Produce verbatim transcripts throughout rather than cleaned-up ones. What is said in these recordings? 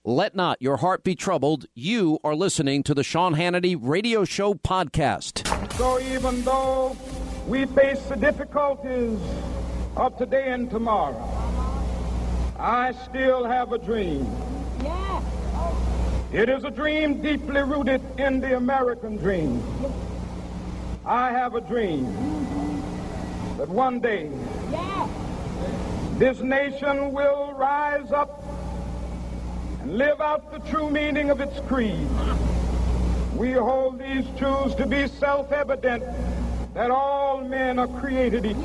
Let not your heart be troubled. You are listening to the Sean Hannity Radio Show podcast. So even though we face the difficulties of today and tomorrow, I still have a dream. Yeah. It is a dream deeply rooted in the American dream. I have a dream that one day yeah. this nation will rise up and live out the true meaning of its creed. We hold these truths to be self-evident, that all men are created equal.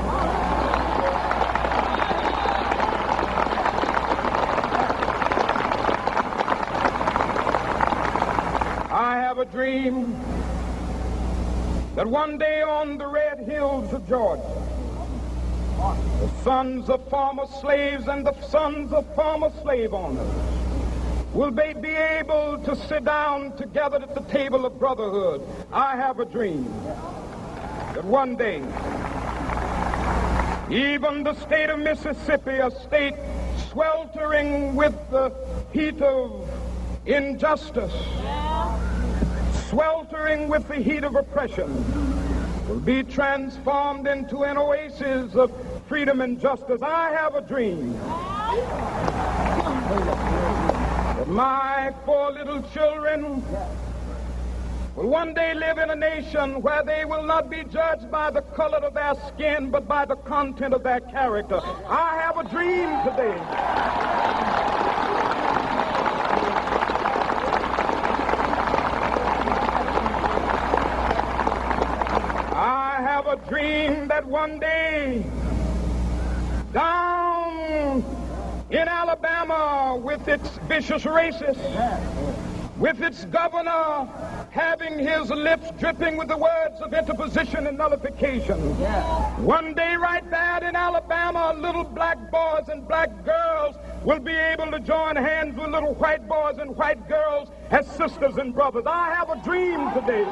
I have a dream that one day on the red hills of Georgia, the sons of former slaves and the sons of former slave owners will they be able to sit down together at the table of brotherhood. I have a dream that one day, even the state of Mississippi, a state sweltering with the heat of injustice, sweltering with the heat of oppression, will be transformed into an oasis of freedom and justice. I have a dream that my four little children will one day live in a nation where they will not be judged by the color of their skin, but by the content of their character. I have a dream today. I have a dream that one day down in Alabama, with its vicious racists, with its governor having his lips dripping with the words of interposition and nullification. One day right there in Alabama, little black boys and black girls will be able to join hands with little white boys and white girls as sisters and brothers. I have a dream today.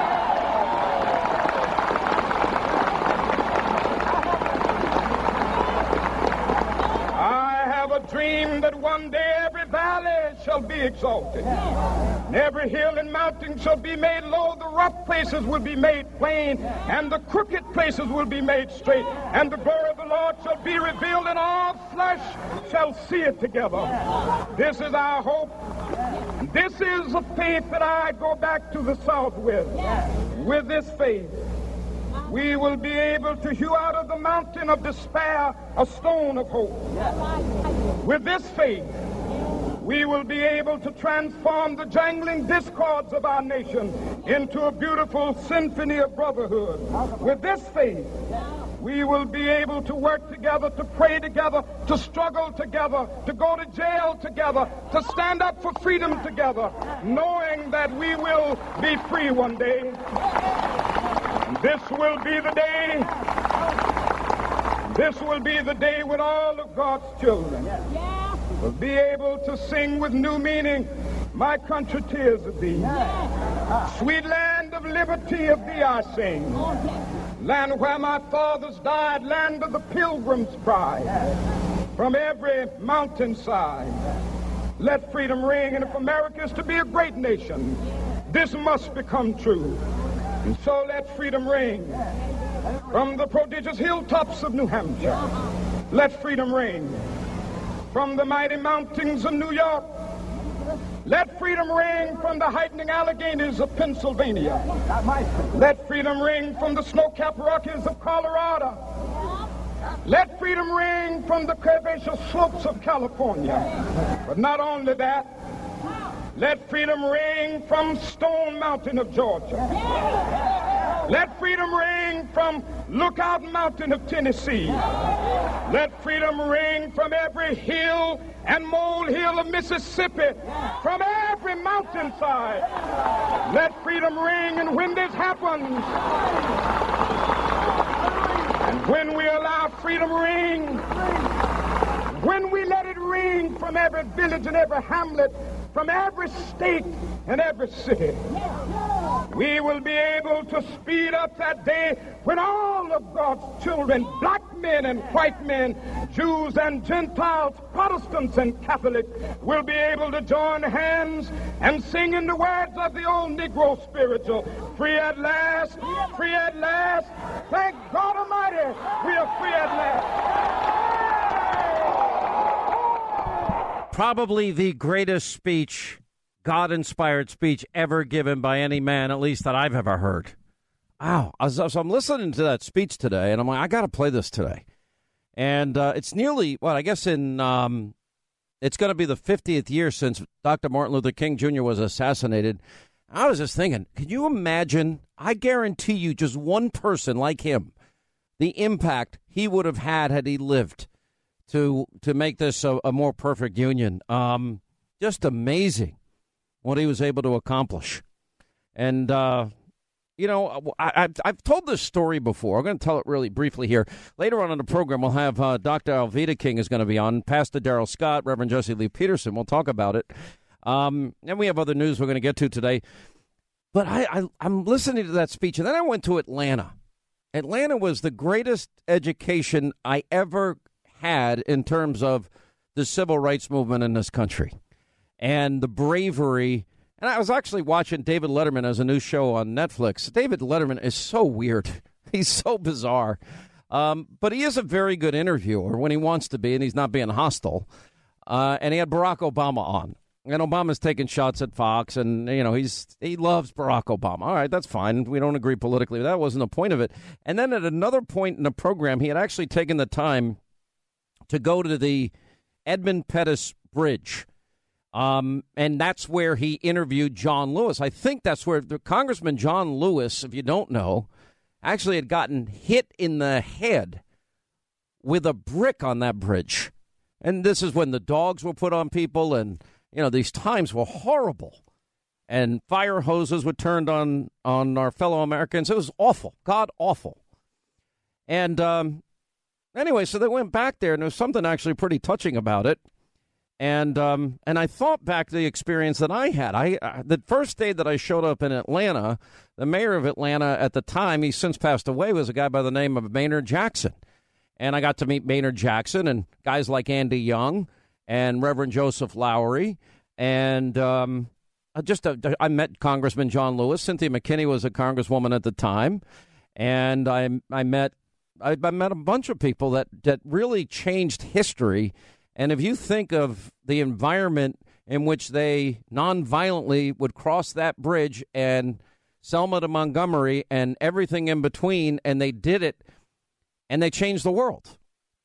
A dream that one day every valley shall be exalted, and every hill and mountain shall be made low, the rough places will be made plain, and the crooked places will be made straight, and the glory of the Lord shall be revealed, and all flesh shall see it together. This is our hope. This is the faith that I go back to the South with. With this faith, we will be able to hew out of the mountain of despair a stone of hope. With this faith, we will be able to transform the jangling discords of our nation into a beautiful symphony of brotherhood. With this faith, we will be able to work together, to pray together, to struggle together, to go to jail together, to stand up for freedom together, knowing that we will be free one day. This will be the day, this will be the day when all of God's children will be able to sing with new meaning, my country, tears of thee. Sweet land of liberty, of thee I sing. Land where my fathers died, land of the pilgrim's pride. From every mountainside, let freedom ring. And if America is to be a great nation, this must become true. And so let freedom ring from the prodigious hilltops of New Hampshire. Let freedom ring from the mighty mountains of New York. Let freedom ring from the heightening Alleghenies of Pennsylvania. Let freedom ring from the snow-capped Rockies of Colorado. Let freedom ring from the curvaceous slopes of California. But not only that, let freedom ring from Stone Mountain of Georgia. Let freedom ring from Lookout Mountain of Tennessee. Let freedom ring from every hill and molehill of Mississippi, from every mountainside. Let freedom ring, and when this happens, and when we allow freedom ring, when we let it ring from every village and every hamlet, from every state and every city, we will be able to speed up that day when all of God's children, black men and white men, Jews and Gentiles, Protestants and Catholics, will be able to join hands and sing in the words of the old Negro spiritual, free at last, free at last. Thank God Almighty, we are free at last. Probably the greatest speech, God-inspired speech ever given by any man, at least that I've ever heard. Wow. So I'm listening to that speech today, and I'm like, I got to play this today. And uh, it's nearly, well, I guess in, um, it's going to be the fiftieth year since Doctor Martin Luther King Junior was assassinated. I was just thinking, can you imagine? I guarantee you just one person like him, the impact he would have had had he lived to to make this a, a more perfect union. Um, just amazing what he was able to accomplish. And, uh, you know, I, I've, I've told this story before. I'm going to tell it really briefly here. Later on in the program, we'll have uh, Doctor Alveda King is going to be on, Pastor Darrell Scott, Reverend Jesse Lee Peterson. We'll talk about it. Um, and we have other news we're going to get to today. But I, I, I'm listening to that speech, and then I went to Atlanta. Atlanta was the greatest education I ever had in terms of the civil rights movement in this country and the bravery. And I was actually watching David Letterman as a new show on Netflix. David Letterman is so weird. He's so bizarre. Um, but he is a very good interviewer when he wants to be, and he's not being hostile. Uh, and he had Barack Obama on. And Obama's taking shots at Fox, and, you know, he's he loves Barack Obama. All right, that's fine. We don't agree politically. That wasn't the point of it. And then at another point in the program, he had actually taken the time to go to the Edmund Pettus Bridge. Um, and that's where he interviewed John Lewis. I think that's where the Congressman John Lewis, if you don't know, actually had gotten hit in the head with a brick on that bridge. And this is when the dogs were put on people, and, you know, these times were horrible. And fire hoses were turned on, on our fellow Americans. It was awful, God awful. And um, anyway, so they went back there, and there was something actually pretty touching about it. And um, and I thought back to the experience that I had. I uh, the first day that I showed up in Atlanta, the mayor of Atlanta at the time, he's since passed away, was a guy by the name of Maynard Jackson. And I got to meet Maynard Jackson and guys like Andy Young and Reverend Joseph Lowery. And um, I just uh, I met Congressman John Lewis. Cynthia McKinney was a congresswoman at the time. And I I met I, I met a bunch of people that, that really changed history. And if you think of the environment in which they nonviolently would cross that bridge and Selma to Montgomery and everything in between, and they did it, and they changed the world.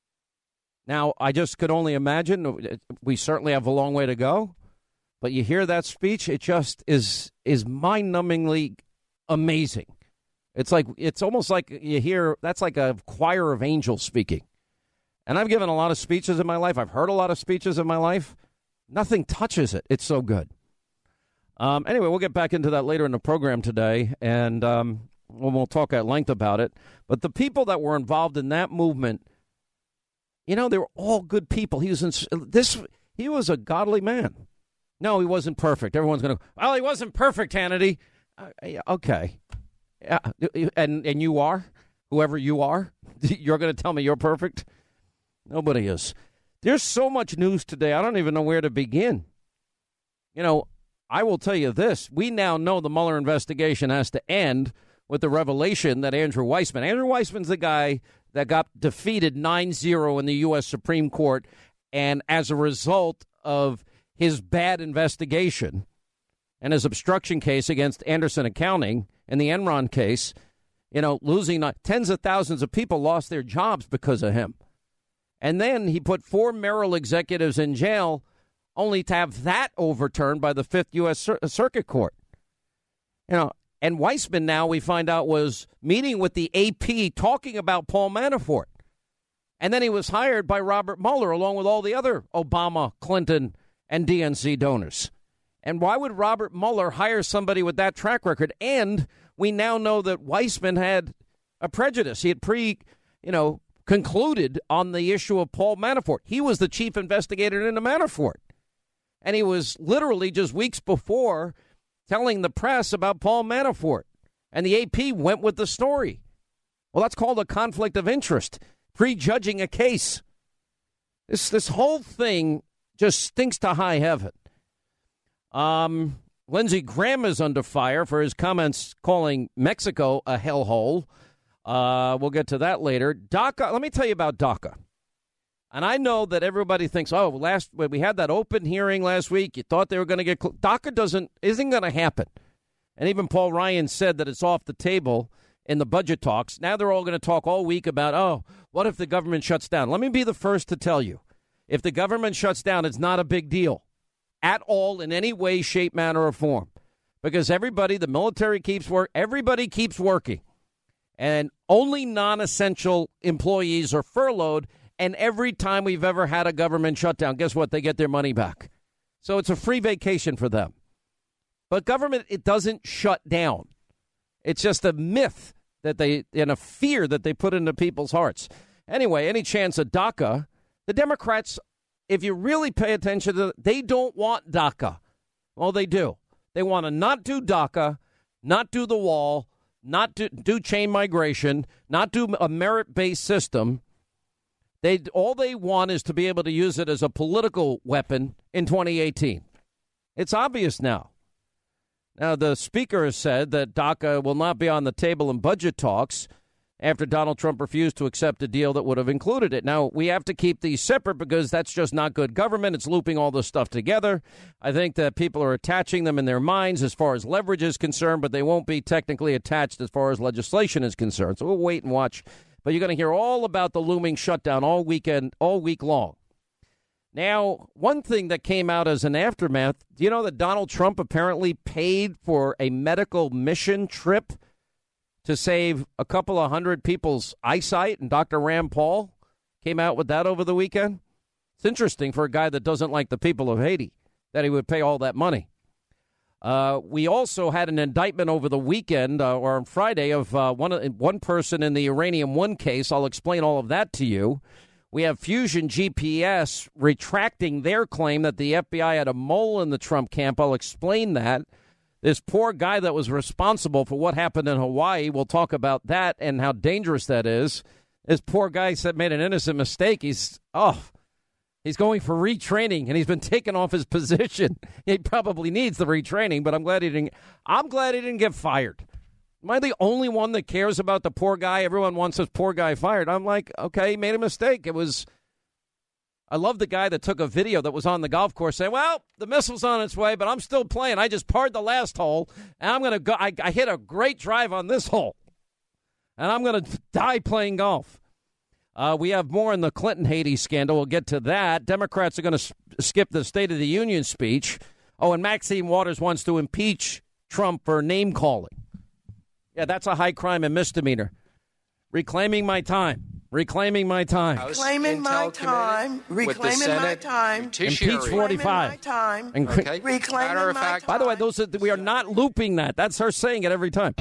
Now, I just could only imagine. We certainly have a long way to go. But you hear that speech, it just is is mind-numbingly amazing. It's like it's almost like you hear, that's like a choir of angels speaking. And I've given a lot of speeches in my life. I've heard a lot of speeches in my life. Nothing touches it. It's so good. Um, anyway, we'll get back into that later in the program today, and um, we'll, we'll talk at length about it. But the people that were involved in that movement, you know, they were all good people. He was in, this. He was a godly man. No, he wasn't perfect. Everyone's going to, well, he wasn't perfect, Hannity. Uh, okay. Yeah, and and you are? Whoever you are? You're going to tell me you're perfect? Nobody is. There's so much news today, I don't even know where to begin. You know, I will tell you this. We now know the Mueller investigation has to end with the revelation that Andrew Weissmann, Andrew Weissmann's the guy that got defeated nine zero in the U S Supreme Court, and as a result of his bad investigation and his obstruction case against Anderson Accounting and the Enron case, you know, losing tens of thousands of people lost their jobs because of him. And then he put four Merrill executives in jail, only to have that overturned by the Fifth U S Cir- Circuit Court. You know, and Weissmann now, we find out, was meeting with the A P talking about Paul Manafort. And then he was hired by Robert Mueller along with all the other Obama, Clinton, and D N C donors. And why would Robert Mueller hire somebody with that track record? And we now know that Weissmann had a prejudice. He had pre, you know, concluded on the issue of Paul Manafort. He was the chief investigator into Manafort. And he was literally just weeks before telling the press about Paul Manafort. And the A P went with the story. Well, that's called a conflict of interest, prejudging a case. This this whole thing just stinks to high heaven. Um, Lindsey Graham is under fire for his comments calling Mexico a hellhole. Uh, we'll get to that later. DACA, let me tell you about DACA. And I know that everybody thinks, oh, last when we had that open hearing last week, you thought they were going to get cl-. DACA doesn't isn't going to happen. And even Paul Ryan said that it's off the table in the budget talks. Now they're all going to talk all week about, oh, what if the government shuts down? Let me be the first to tell you, if the government shuts down, it's not a big deal at all in any way, shape, manner, or form. Because everybody, the military keeps work, everybody keeps working. And only non-essential employees are furloughed. And every time we've ever had a government shutdown, guess what? They get their money back. So it's a free vacation for them. But government, it doesn't shut down. It's just a myth that they, and a fear that they put into people's hearts. Anyway, any chance of DACA, the Democrats, if you really pay attention to it, they don't want DACA. Well, they do. They want to not do DACA, not do the wall, not do, do chain migration, not do a merit-based system. They all they want is to be able to use it as a political weapon in twenty eighteen. It's obvious now. Now, the speaker has said that DACA will not be on the table in budget talks after Donald Trump refused to accept a deal that would have included it. Now, we have to keep these separate because that's just not good government. It's looping all this stuff together. I think that people are attaching them in their minds as far as leverage is concerned, but they won't be technically attached as far as legislation is concerned. So we'll wait and watch. But you're going to hear all about the looming shutdown all weekend, all week long. Now, one thing that came out as an aftermath, do you know that Donald Trump apparently paid for a medical mission trip to save a couple of hundred people's eyesight? And Doctor Rand Paul came out with that over the weekend. It's interesting for a guy that doesn't like the people of Haiti that he would pay all that money. Uh, we also had an indictment over the weekend uh, or on Friday of uh, one one person in the Uranium One case. I'll explain all of that to you. We have Fusion G P S retracting their claim that the F B I had a mole in the Trump camp. I'll explain that. This poor guy that was responsible for what happened in Hawaii, we'll talk about that and how dangerous that is. This poor guy said made an innocent mistake. He's, oh, he's going for retraining, and he's been taken off his position. He probably needs the retraining, but I'm glad he didn't. I'm glad he didn't get fired. Am I the only one that cares about the poor guy? Everyone wants this poor guy fired. I'm like, okay, he made a mistake. It was, I love the guy that took a video that was on the golf course saying, well, the missile's on its way, but I'm still playing. I just parred the last hole, and I'm going to go. I, I hit a great drive on this hole, and I'm going to die playing golf. Uh, we have more in the Clinton-Haiti scandal. We'll get to that. Democrats are going to s- skip the State of the Union speech. Oh, and Maxine Waters wants to impeach Trump for name-calling. Yeah, that's a high crime and misdemeanor. Reclaiming my time. Reclaiming my time. Reclaiming my time. Reclaiming my time. Impeach forty-five. Time. And, okay. Reclaiming Matter of my fact, time. by the way, those are, we are not looping that. That's her saying it every time.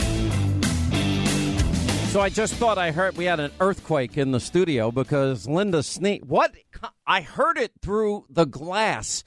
So I just thought I heard we had an earthquake in the studio because Linda sneezed. What? I heard it through the glass.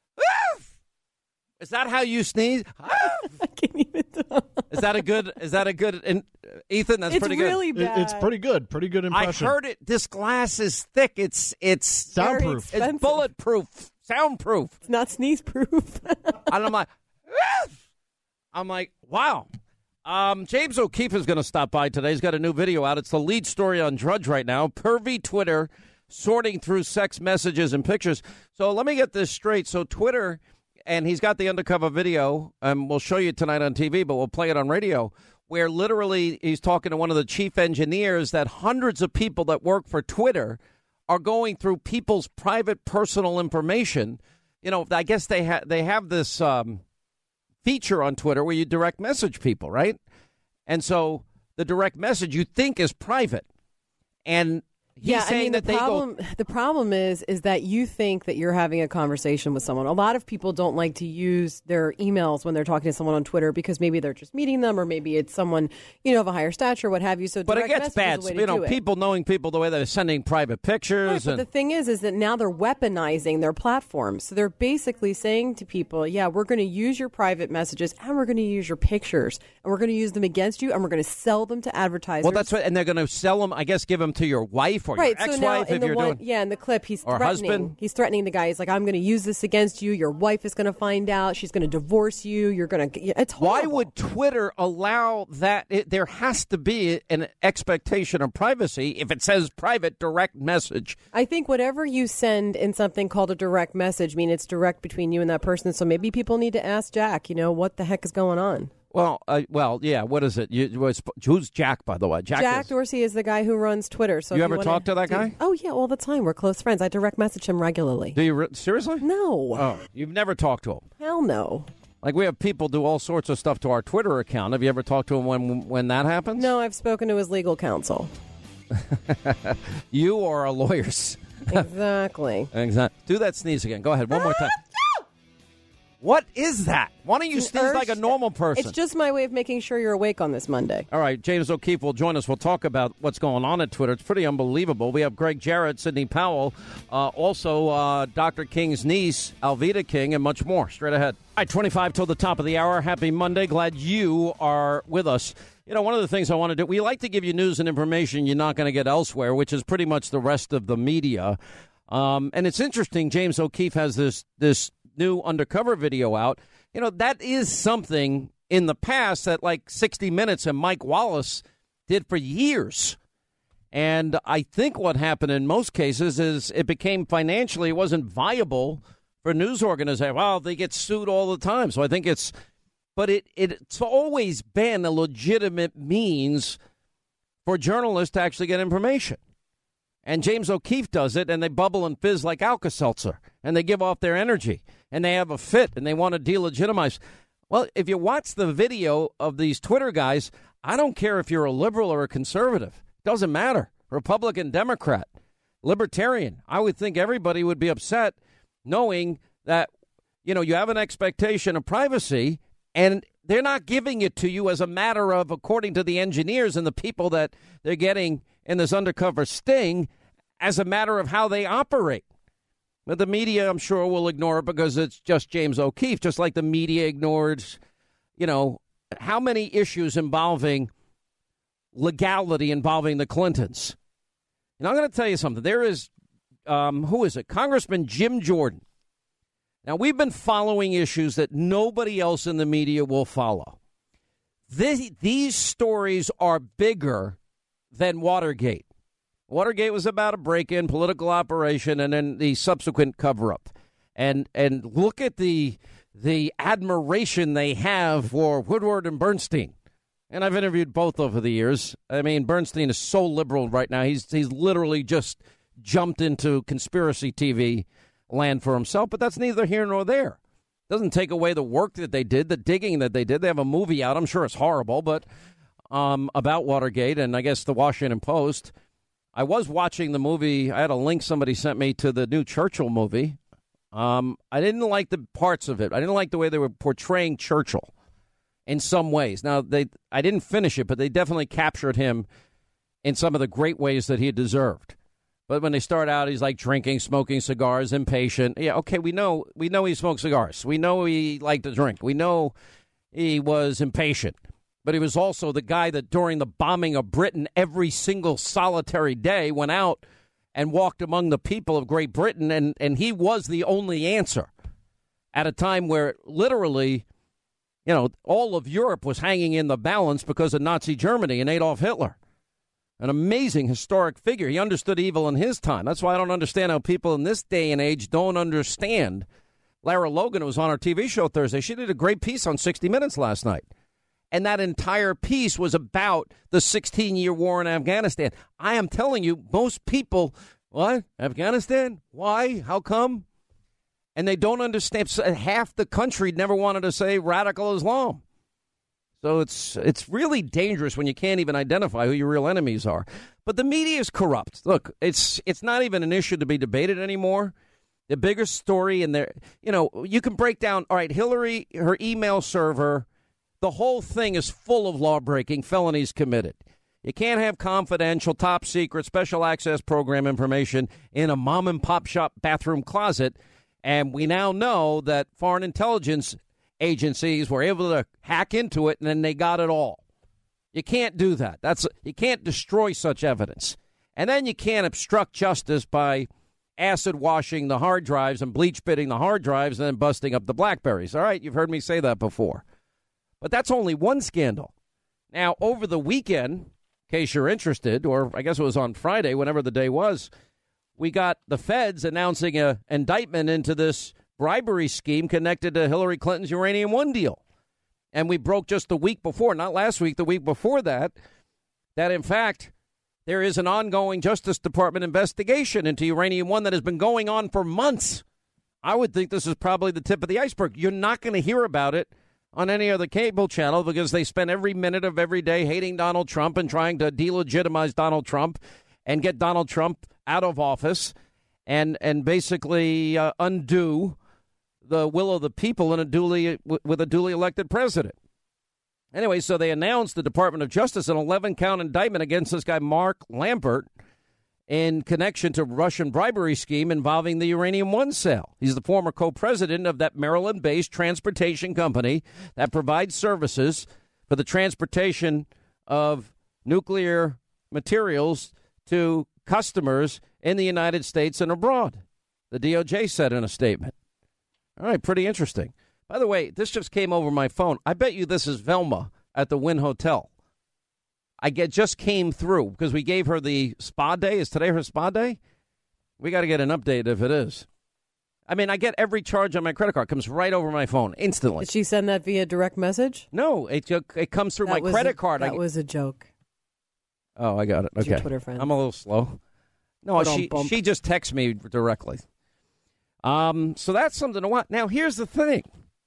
Is that how you sneeze? I can't even tell. Is that a good? Is that a good? In, Ethan, that's It's pretty good. really It- bad. it's pretty good. Pretty good impression. I heard it. This glass is thick. It's it's Soundproof. It's expensive. bulletproof, soundproof. It's not sneeze proof. And I'm like, I'm like, wow. Um, James O'Keefe is going to stop by today. He's got a new video out. It's the lead story on Drudge right now. Pervy Twitter sorting through sex messages and pictures. So let me get this straight. So Twitter, and he's got the undercover video, and we'll show you tonight on T V, but we'll play it on radio, where literally he's talking to one of the chief engineers that hundreds of people that work for Twitter are going through people's private personal information. You know, I guess they, ha- they have this um, feature on Twitter where you direct message people, right? And so the direct message you think is private. And He's yeah, saying I mean, that the they problem, go. The problem is, is that you think that you're having a conversation with someone. A lot of people don't like to use their emails when they're talking to someone on Twitter because maybe they're just meeting them, or maybe it's someone, you know, of a higher stature, what have you. So, But it direct gets message bad. is a way You to know, do it. people knowing people the way they're sending private pictures. Right, but and the thing is, is that now they're weaponizing their platforms. So they're basically saying to people, yeah, we're going to use your private messages and we're going to use your pictures and we're going to use them against you and we're going to sell them to advertisers. Well, that's what, and they're going to sell them, I guess, give them to your wife or right, your so now ex-wife in if the you're one, doing. yeah, in the clip, he's or threatening. husband. He's threatening the guy. He's like, I'm going to use this against you. Your wife is going to find out. She's going to divorce you. You're going to. It's horrible. Why would Twitter allow that? It, there has to be an expectation of privacy if it says private direct message. I think whatever you send in something called a direct message, I mean, it's direct between you and that person. So maybe people need to ask Jack, you know, what the heck is going on? Well, uh, well, yeah. What is it? You, who's Jack, by the way? Jack, Jack is, Dorsey is the guy who runs Twitter. So You if ever wanna talk to that do- guy? Oh, yeah, all the time. We're close friends. I direct message him regularly. Do you re- seriously? No. Oh, you've never talked to him. Hell no. Like, we have people do all sorts of stuff to our Twitter account. Have you ever talked to him when when that happens? No, I've spoken to his legal counsel. You or a lawyer's. Exactly. Exactly. Do that sneeze again. Go ahead. One more time. What is that? Why don't you It's an sneeze urge- like a normal person? It's just my way of making sure you're awake on this Monday. All right, James O'Keefe will join us. We'll talk about what's going on at Twitter. It's pretty unbelievable. We have Greg Jarrett, Sidney Powell, uh, also uh, Doctor King's niece, Alveda King, and much more. Straight ahead. All right, twenty-five till the top of the hour. Happy Monday. Glad you are with us. You know, one of the things I want to do, we like to give you news and information you're not going to get elsewhere, which is pretty much the rest of the media. Um, and it's interesting, James O'Keefe has this this new undercover video out. You know, that is something in the past that like sixty minutes and Mike Wallace did for years. And I think what happened in most cases is it became financially, it wasn't viable for news organizations. Well, they get sued all the time. So I think it's, but it, it it's always been a legitimate means for journalists to actually get information. And James O'Keefe does it, and they bubble and fizz like Alka-Seltzer, and they give off their energy, and they have a fit, and they want to delegitimize. Well, if you watch the video of these Twitter guys, I don't care if you're a liberal or a conservative. It doesn't matter. Republican, Democrat, Libertarian. I would think everybody would be upset knowing that, you know, you have an expectation of privacy, and they're not giving it to you as a matter of, according to the engineers and the people that they're getting in this undercover sting, as a matter of how they operate. But the media, I'm sure, will ignore it because it's just James O'Keefe, just like the media ignored, you know, how many issues involving legality involving the Clintons. And I'm going to tell you something. There is, um, who is it? Congressman Jim Jordan. Now, we've been following issues that nobody else in the media will follow. This, these stories are bigger than Watergate. Watergate was about a break-in, political operation, and then the subsequent cover-up. And and look at the the admiration they have for Woodward and Bernstein. And I've interviewed both over the years. I mean, Bernstein is so liberal right now. He's he's literally just jumped into conspiracy T V land for himself. But that's neither here nor there. Doesn't take away the work that they did, the digging that they did. They have a movie out. I'm sure it's horrible, but um, about Watergate, and I guess the Washington Post. I was watching the movie. I had a link somebody sent me to the new Churchill movie. Um, I didn't like the parts of it. I didn't like the way they were portraying Churchill in some ways. Now, they I didn't finish it, but they definitely captured him in some of the great ways that he deserved. But when they start out, he's like drinking, smoking cigars, impatient. Yeah, okay, we know we know he smoked cigars. We know he liked to drink. We know he was impatient. But he was also the guy that during the bombing of Britain, every single solitary day went out and walked among the people of Great Britain, and, and he was the only answer at a time where literally, you know, all of Europe was hanging in the balance because of Nazi Germany and Adolf Hitler. An amazing historic figure. He understood evil in his time. That's why I don't understand how people in this day and age don't understand. Lara Logan, who was on our T V show Thursday, she did a great piece on sixty minutes last night. And that entire piece was about the sixteen-year war in Afghanistan. I am telling you, most people, what? Afghanistan? Why? How come? And they don't understand. Half the country never wanted to say radical Islam. So it's it's really dangerous when you can't even identify who your real enemies are. But the media is corrupt. Look, it's it's not even an issue to be debated anymore. The bigger story in there, you know, you can break down, all right, Hillary, her email server, the whole thing is full of law-breaking, felonies committed. You can't have confidential, top secret, special access program information in a mom-and-pop shop bathroom closet. And we now know that foreign intelligence agencies were able to hack into it, and then they got it all. You can't do that. That's you can't destroy such evidence. And then you can't obstruct justice by acid washing the hard drives and bleach bitting the hard drives and then busting up the BlackBerries. All right, you've heard me say that before. But that's only one scandal. Now, over the weekend, in case you're interested, or I guess it was on Friday, whenever the day was, we got the feds announcing an indictment into this bribery scheme connected to Hillary Clinton's Uranium One deal. And we broke just the week before, not last week, the week before that, that in fact, there is an ongoing Justice Department investigation into Uranium One that has been going on for months. I would think this is probably the tip of the iceberg. You're not going to hear about it on any other cable channel because they spend every minute of every day hating Donald Trump and trying to delegitimize Donald Trump and get Donald Trump out of office and, and basically uh, undo the will of the people in a duly with a duly elected president. Anyway, so they announced the Department of Justice an eleven-count indictment against this guy, Mark Lambert, in connection to Russian bribery scheme involving the Uranium One sale. He's the former co-president of that Maryland-based transportation company that provides services for the transportation of nuclear materials to customers in the United States and abroad, the D O J said in a statement. All right, pretty interesting. By the way, this just came over my phone. I bet you this is Velma at the Wynn Hotel. I get just came through because we gave her the spa day. Is today her spa day? We got to get an update if it is. I mean, I get every charge on my credit card. It comes right over my phone instantly. Did she send that via direct message? No, it it comes through that my credit a, card. That I, was a joke. Oh, I got it. Okay. Your Twitter friend. I'm a little slow. No, she she just texts me directly. Um, so that's something to watch. Now, here's the thing.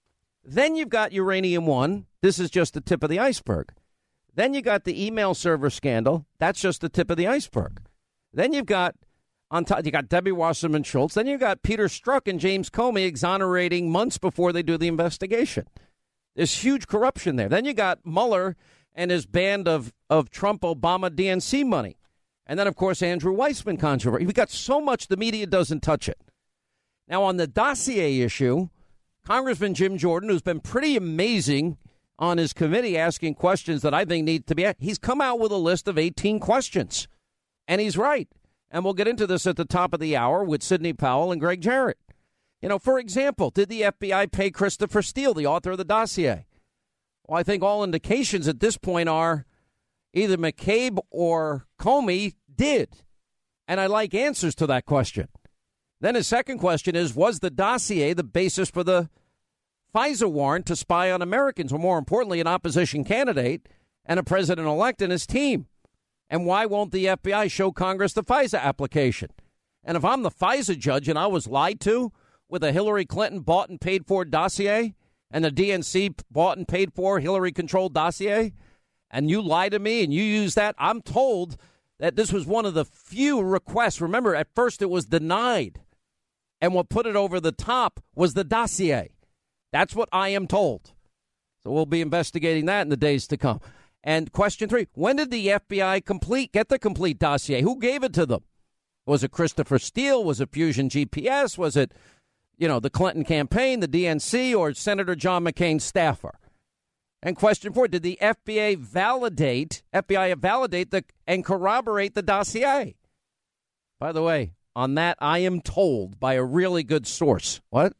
Then you've got Uranium One. This is just the tip of the iceberg. Then you got the email server scandal. That's just the tip of the iceberg. Then you've got on top, you got Debbie Wasserman Schultz. Then you got Peter Strzok and James Comey exonerating months before they do the investigation. There's huge corruption there. Then you got Mueller and his band of, of Trump, Obama, D N C money. And then, of course, Andrew Weissman controversy. We've got so much the media doesn't touch it. Now, on the dossier issue, Congressman Jim Jordan, who's been pretty amazing on his committee asking questions that I think need to be asked, he's come out with a list of eighteen questions. And he's right. And we'll get into this at the top of the hour with Sidney Powell and Greg Jarrett. You know, for example, did the F B I pay Christopher Steele, the author of the dossier? Well, I think all indications at this point are either McCabe or Comey did. And I like answers to that question. Then his second question is, was the dossier the basis for the FISA warrant to spy on Americans, or more importantly, an opposition candidate and a president-elect and his team? And why won't the F B I show Congress the FISA application? And if I'm the FISA judge and I was lied to with a Hillary Clinton bought and paid for dossier and the D N C bought and paid for Hillary-controlled dossier, and you lie to me and you use that, I'm told that this was one of the few requests. Remember, at first it was denied. And what put it over the top was the dossier. That's what I am told. So we'll be investigating that in the days to come. And question three, when did the F B I complete get the complete dossier? Who gave it to them? Was it Christopher Steele? Was it Fusion G P S? Was it, you know, the Clinton campaign, the D N C, or Senator John McCain's staffer? And question four, did the F B I validate, F B I validate the and corroborate the dossier? By the way, on that, I am told by a really good source. What?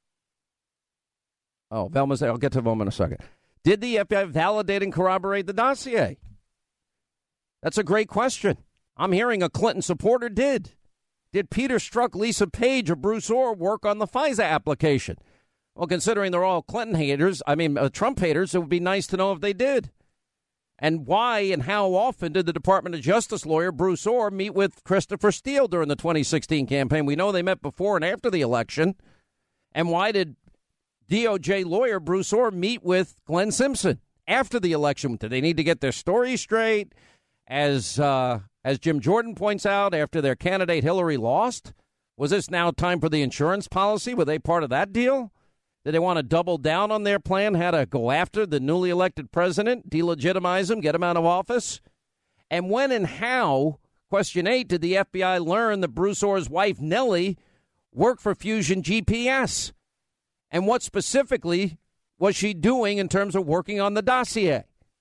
Oh, Velma's there. I'll get to Velma in a second. Did the F B I validate and corroborate the dossier? That's a great question. I'm hearing a Clinton supporter did. Did Peter Strzok, Lisa Page, or Bruce Orr work on the FISA application? Well, considering they're all Clinton haters, I mean, uh, Trump haters, it would be nice to know if they did. And why and how often did the Department of Justice lawyer Bruce Orr meet with Christopher Steele during the twenty sixteen campaign? We know they met before and after the election. And why did D O J lawyer Bruce Orr meet with Glenn Simpson after the election? Do they need to get their story straight? As uh, as Jim Jordan points out, after their candidate Hillary lost, was this now time for the insurance policy? Were they part of that deal? Did they want to double down on their plan, how to go after the newly elected president, delegitimize him, get him out of office? And when and how, question eight, did the F B I learn that Bruce Orr's wife, Nellie, worked for Fusion G P S? And what specifically was she doing in terms of working on the dossier?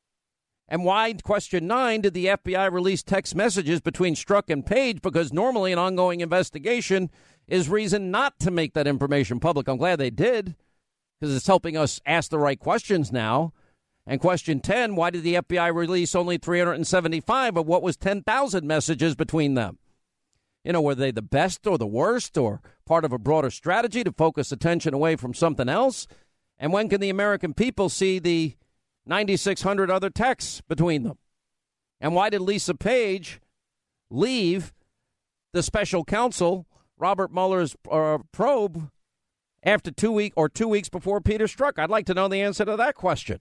And why, question nine, did the F B I release text messages between Strzok and Page? Because normally an ongoing investigation is reason not to make that information public. I'm glad they did, because it's helping us ask the right questions now. And question ten, why did the F B I release only three hundred seventy-five of what was ten thousand messages between them? You know, were they the best or the worst or part of a broader strategy to focus attention away from something else? And when can the American people see the ninety-six hundred other texts between them? And why did Lisa Page leave the special counsel, Robert Mueller's uh, probe, after two week or two weeks before Peter Strzok? I'd like to know the answer to that question.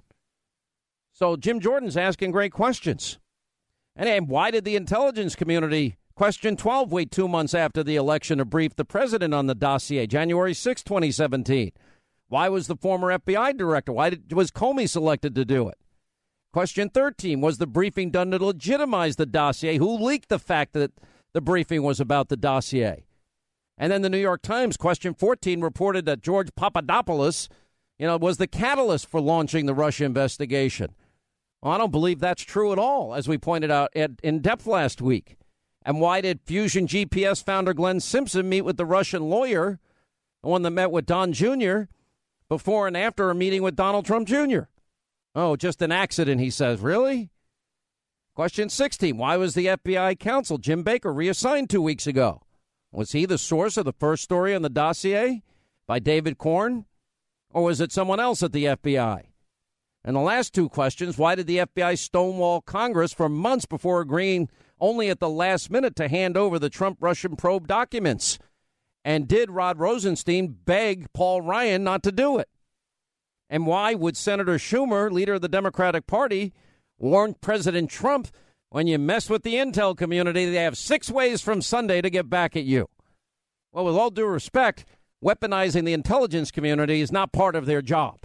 So Jim Jordan's asking great questions. And, and why did the intelligence community, question twelve, wait two months after the election to brief the president on the dossier, January sixth, twenty seventeen? Why was the former F B I director, why did, was Comey selected to do it? Question thirteen, was the briefing done to legitimize the dossier? Who leaked the fact that the briefing was about the dossier? And then the New York Times, question fourteen, reported that George Papadopoulos, you know, was the catalyst for launching the Russia investigation. Well, I don't believe that's true at all, as we pointed out at, in depth last week. And why did Fusion G P S founder Glenn Simpson meet with the Russian lawyer, the one that met with Don Junior, before and after a meeting with Donald Trump Junior? Oh, just an accident, he says. Really? Question sixteen, why was the F B I counsel, Jim Baker, reassigned two weeks ago? Was he the source of the first story on the dossier by David Corn? Or was it someone else at the F B I? And the last two questions, why did the F B I stonewall Congress for months before agreeing only at the last minute to hand over the Trump-Russian probe documents? And did Rod Rosenstein beg Paul Ryan not to do it? And why would Senator Schumer, leader of the Democratic Party, warn President Trump, when you mess with the intel community, they have six ways from Sunday to get back at you? Well, with all due respect, weaponizing the intelligence community is not part of their job.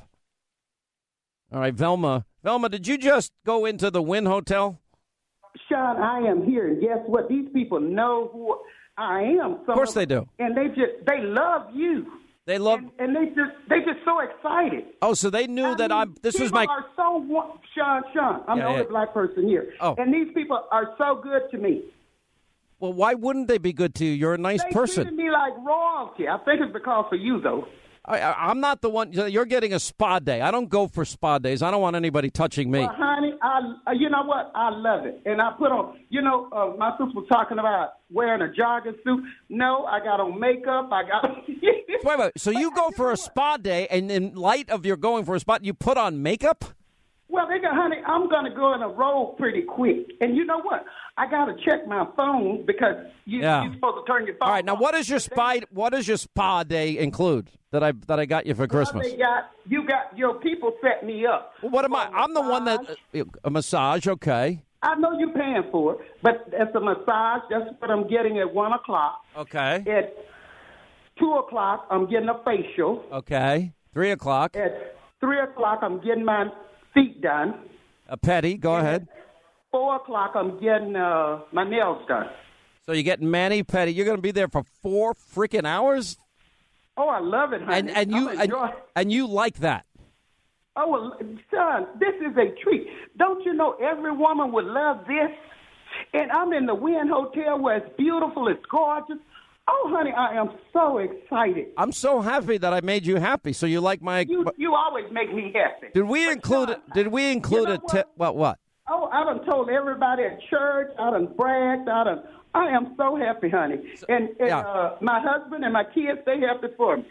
All right, Velma. Velma, did you just go into the Wynn Hotel? Sean, I am here, and guess what? These people know who I am. Some of course of, they do. And they just, they love you. They love, and, and they just, they just so excited. Oh, so they knew I that I'm. This was my. People are so Sean, Sean. I'm yeah, the only yeah. black person here. Oh. And these people are so good to me. Well, why wouldn't they be good to you? You're a nice they person. They treated me like royalty. I think it's because of you, though. I, I, I'm not the one. You're getting a spa day. I don't go for spa days. I don't want anybody touching me. Well, honey, I, you know what? I love it. And I put on, you know, uh, my sister was talking about wearing a jogging suit. No, I got on makeup. I got on. Wait, wait. So you go for a spa day, and in light of your going for a spa, you put on makeup? Well, they got, honey, I'm going to go in a robe pretty quick. And you know what? I got to check my phone because you, yeah. you're supposed to turn your phone All right, now off. what does your spa, what does your spa day include that I that I got you for Christmas? Well, they got, you got, your people set me up. Well, what am I? I'm the one that, uh, a massage, okay. I know you're paying for it, but it's a massage. That's what I'm getting at one o'clock. Okay. At two o'clock, I'm getting a facial. Okay. three o'clock. At three o'clock, I'm getting my feet done. A petty, go and ahead. Four o'clock, I'm getting uh, my nails done. So you're getting mani-pedi. You're going to be there for four freaking hours? Oh, I love it, honey. And, and, you, and, and you like that? Oh, well, son, this is a treat. Don't you know every woman would love this? And I'm in the Wynn Hotel where it's beautiful, it's gorgeous. Oh, honey, I am so excited. I'm so happy that I made you happy. So you like my? You, you always make me happy. Did we but include? Son, did we include you know a tip? What? what? Oh, I done told everybody at church. I done bragged. I done. I am so happy, honey. And, and yeah. uh, my husband and my kids, they happy for me.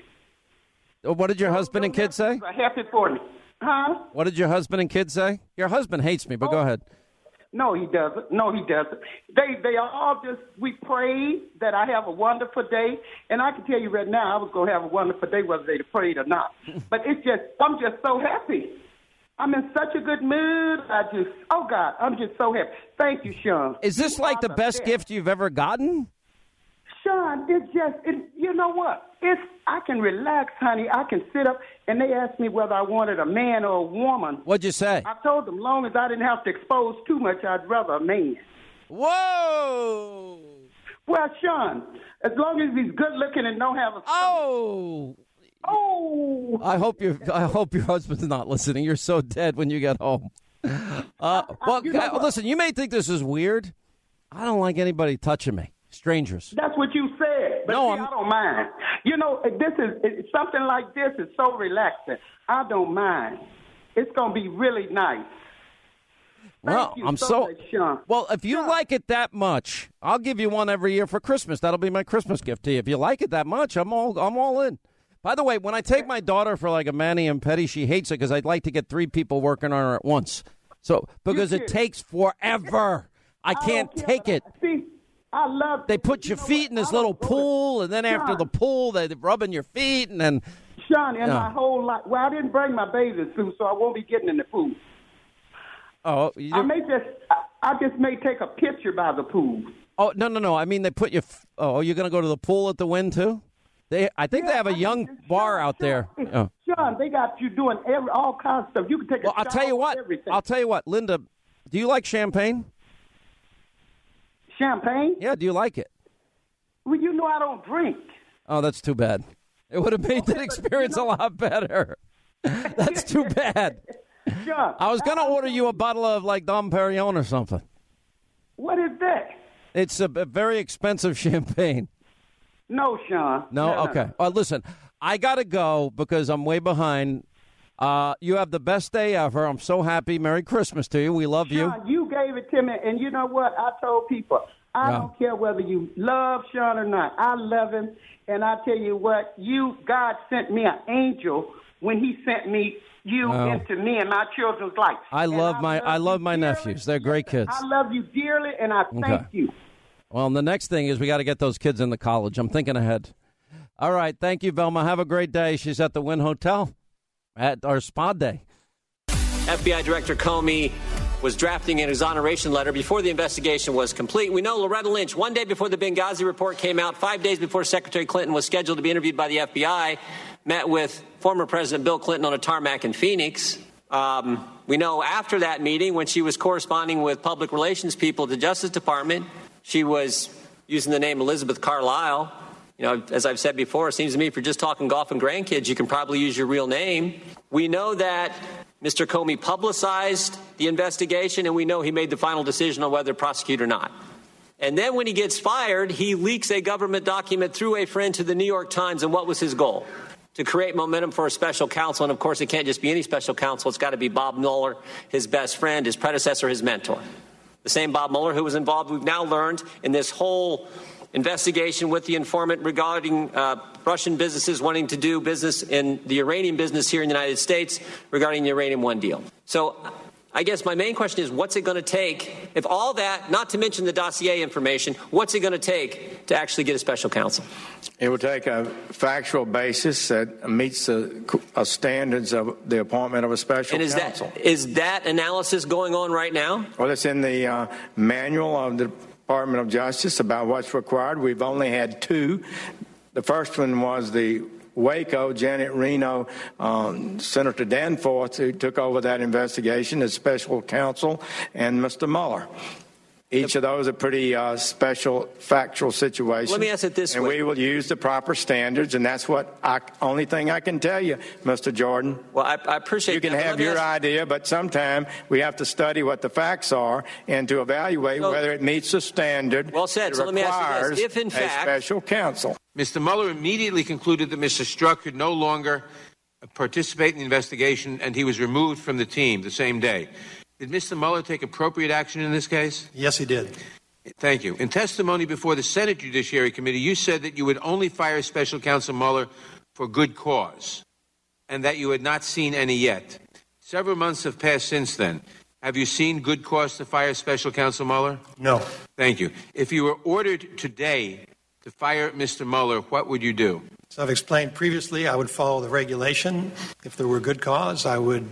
What did your husband and kids say? Are happy for me. Huh? What did your husband and kids say? Your husband hates me, but oh. go ahead. No, he doesn't. No, he doesn't. They they are all just, we prayed that I have a wonderful day. And I can tell you right now, I was going to have a wonderful day whether they prayed or not. But it's just, I'm just so happy. I'm in such a good mood. I just, oh, God, I'm just so happy. Thank you, Sean. Is this You like are the best best. gift you've ever gotten? Sean, it's just, it, you know what? It's I can relax, honey. I can sit up, and they asked me whether I wanted a man or a woman. What'd you say? I told them, long as I didn't have to expose too much, I'd rather a man. Whoa! Well, Sean, as long as he's good looking and don't have a Oh! oh, I hope your I hope your husband's not listening. You're so dead when you get home. Uh, well, you know uh, what? listen. You may think this is weird. I don't like anybody touching me. Strangers. that's what you said. But No, see, I'm- I don't mind. You know, this is it, something like this is so relaxing. I don't mind. It's gonna be really nice. Thank Well, you I'm so so much, Sean. well. If you like it that much, I'll give you one every year for Christmas. That'll be my Christmas gift to you. If you like it that much, I'm all I'm all in. By the way, when I take my daughter for like a mani and pedi, she hates it because I'd like to get three people working on her at once. So because it kidding. takes forever, I I can't don't care, take but it. I- See, I love. They put you your know feet what? in this I little don't go to- pool, and then after Sean, the pool, they're rubbing your feet, and then Sean, in Yeah. my whole life, well, I didn't bring my bathing suit, so I won't be getting in the pool. oh, you I may just, I, I just may take a picture by the pool. oh no no no. I mean, they put you. f- Oh, you're gonna go to the pool at the Wynn too? They, I think they have a I young mean, bar Sean, out there. Sean, Oh. Sean, they got you doing every all kinds of stuff. You can take a Well, I'll tell you shower, what. everything. I'll tell you what, Linda. Do you like champagne? Champagne? Yeah. Do you like it? Well, you know I don't drink. Oh, that's too bad. It would have made the experience a lot better. That's too bad. Sean, I was gonna order you a bottle of like Dom Perignon or something. what is that? It's a, a very expensive champagne. No, Sean. No, okay. Uh, listen, I gotta go because I'm way behind. Uh, you have the best day ever. I'm so happy. Merry Christmas to you. We love you. Sean, you gave it to me, and you know what? I told people, I Yeah. don't care whether you love Sean or not. I love him, and I tell you what, you God sent me an angel when He sent me you Oh. into me and my children's life. I And love my I you love my dearly. nephews. They're great kids. I love you dearly, and I thank Okay. you. Well, and the next thing is we got to get those kids into college. I'm thinking ahead. All right. Thank you, Velma. Have a great day. She's at the Wynn Hotel at our spa day. F B I Director Comey was drafting an exoneration letter before the investigation was complete. We know Loretta Lynch, one day before the Benghazi report came out, five days before Secretary Clinton was scheduled to be interviewed by the F B I, met with former President Bill Clinton on a tarmac in Phoenix. Um, we know after that meeting, when she was corresponding with public relations people at the Justice Department, she was using the name Elizabeth Carlisle. You know, as I've said before, it seems to me if you're just talking golf and grandkids, you can probably use your real name. We know that Mister Comey publicized the investigation, and we know he made the final decision on whether to prosecute or not. And then when he gets fired, he leaks a government document through a friend to the New York Times. And what was his goal? To create momentum for a special counsel. And, of course, it can't just be any special counsel. It's got to be Bob Mueller, his best friend, his predecessor, his mentor. The same Bob Mueller who was involved, we've now learned, in this whole investigation with the informant regarding uh, Russian businesses wanting to do business in the uranium business here in the United States regarding the Uranium One deal. So I guess my main question is, what's it going to take, if all that, not to mention the dossier information, what's it going to take to actually get a special counsel? It will take a factual basis that meets the uh, standards of the appointment of a special And is counsel. that is that analysis going on right now? Well, it's in the uh, manual of the Department of Justice about what's required. We've only had two. The first one was the Waco, Janet Reno, um, Senator Danforth, who took over that investigation as special counsel, and Mister Mueller. Each of those are pretty uh, special factual situations. Let me ask it this and way. And we will use the proper standards, and that's what I, only thing I can tell you, Mister Jordan. Well, I, I appreciate You can that. have Let me your ask- idea, but sometime we have to study what the facts are and to evaluate So- whether it meets the standard Well said. that So let me ask you requires this. If, in a fact- special counsel. Mister Mueller immediately concluded that Mister Strzok could no longer participate in the investigation, and he was removed from the team the same day. Did Mister Mueller take appropriate action in this case? Yes, he did. Thank you. In testimony before the Senate Judiciary Committee, you said that you would only fire Special Counsel Mueller for good cause, and that you had not seen any yet. Several months have passed since then. Have you seen good cause to fire Special Counsel Mueller? No. Thank you. If you were ordered today to fire Mister Mueller, what would you do? So I've explained previously I would follow the regulation. If there were good cause, I would